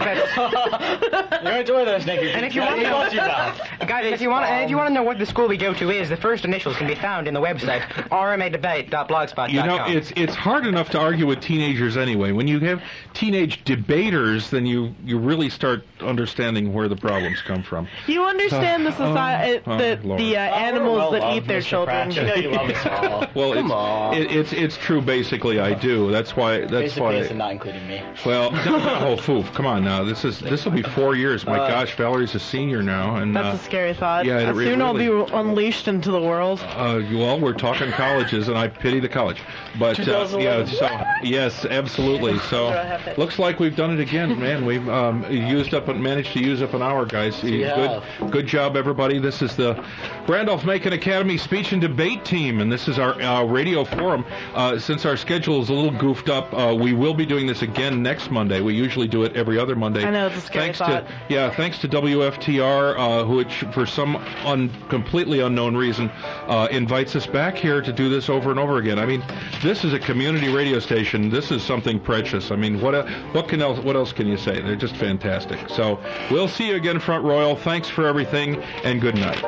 that, You enjoy those naked. and if you want to know, guys, if you want, and if you want to know what the school we go to is, the first initials can be found in the website r m a debate dot blogspot dot com. You know, it's it's hard enough to argue with teenagers anyway. When you have teenage debaters, then you, you really start understanding where the problems come from. You understand the society, oh, the Lord. the uh, animals that eat their children. You know you love us all. Well, Come it's, on. It, it's it's true. Basically, I do. That's why. That's Basically, why. it's not including me. Well, oh, foof! Come on now. This is this will be four years. My gosh, Valerie's a senior now, and That's uh, a scary thought. yeah, it Uh, re- Soon I'll really- be unleashed into the world. Uh, well, we're talking colleges, and I pity the college. But uh, yeah, so yes, absolutely. So looks like we've done it again, man. We've um, used up, managed to use up an hour, guys. Yeah. Good, good job, everybody. This is the Randolph-Macon Academy Speech and Debate Team, and this is our uh, radio forum. Uh, since our schedule is a little goofed up, uh, we will be doing this again next Monday. We usually do it every other Monday. I know, it's a scary thanks thought. To, yeah, thanks to W F T R, uh, which for some un- completely unknown reason uh, invites us back here to do this over and over again. I mean, this is a community radio station. This is something precious. I mean, what uh, what can else what else can you say? They're just fantastic. So we'll see you again, Front Royal. Thanks for everything, and good night.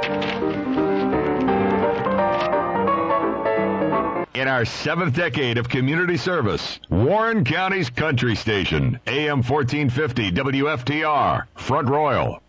In our seventh decade of community service, Warren County's country station, A M fourteen fifty W F T R, Front Royal.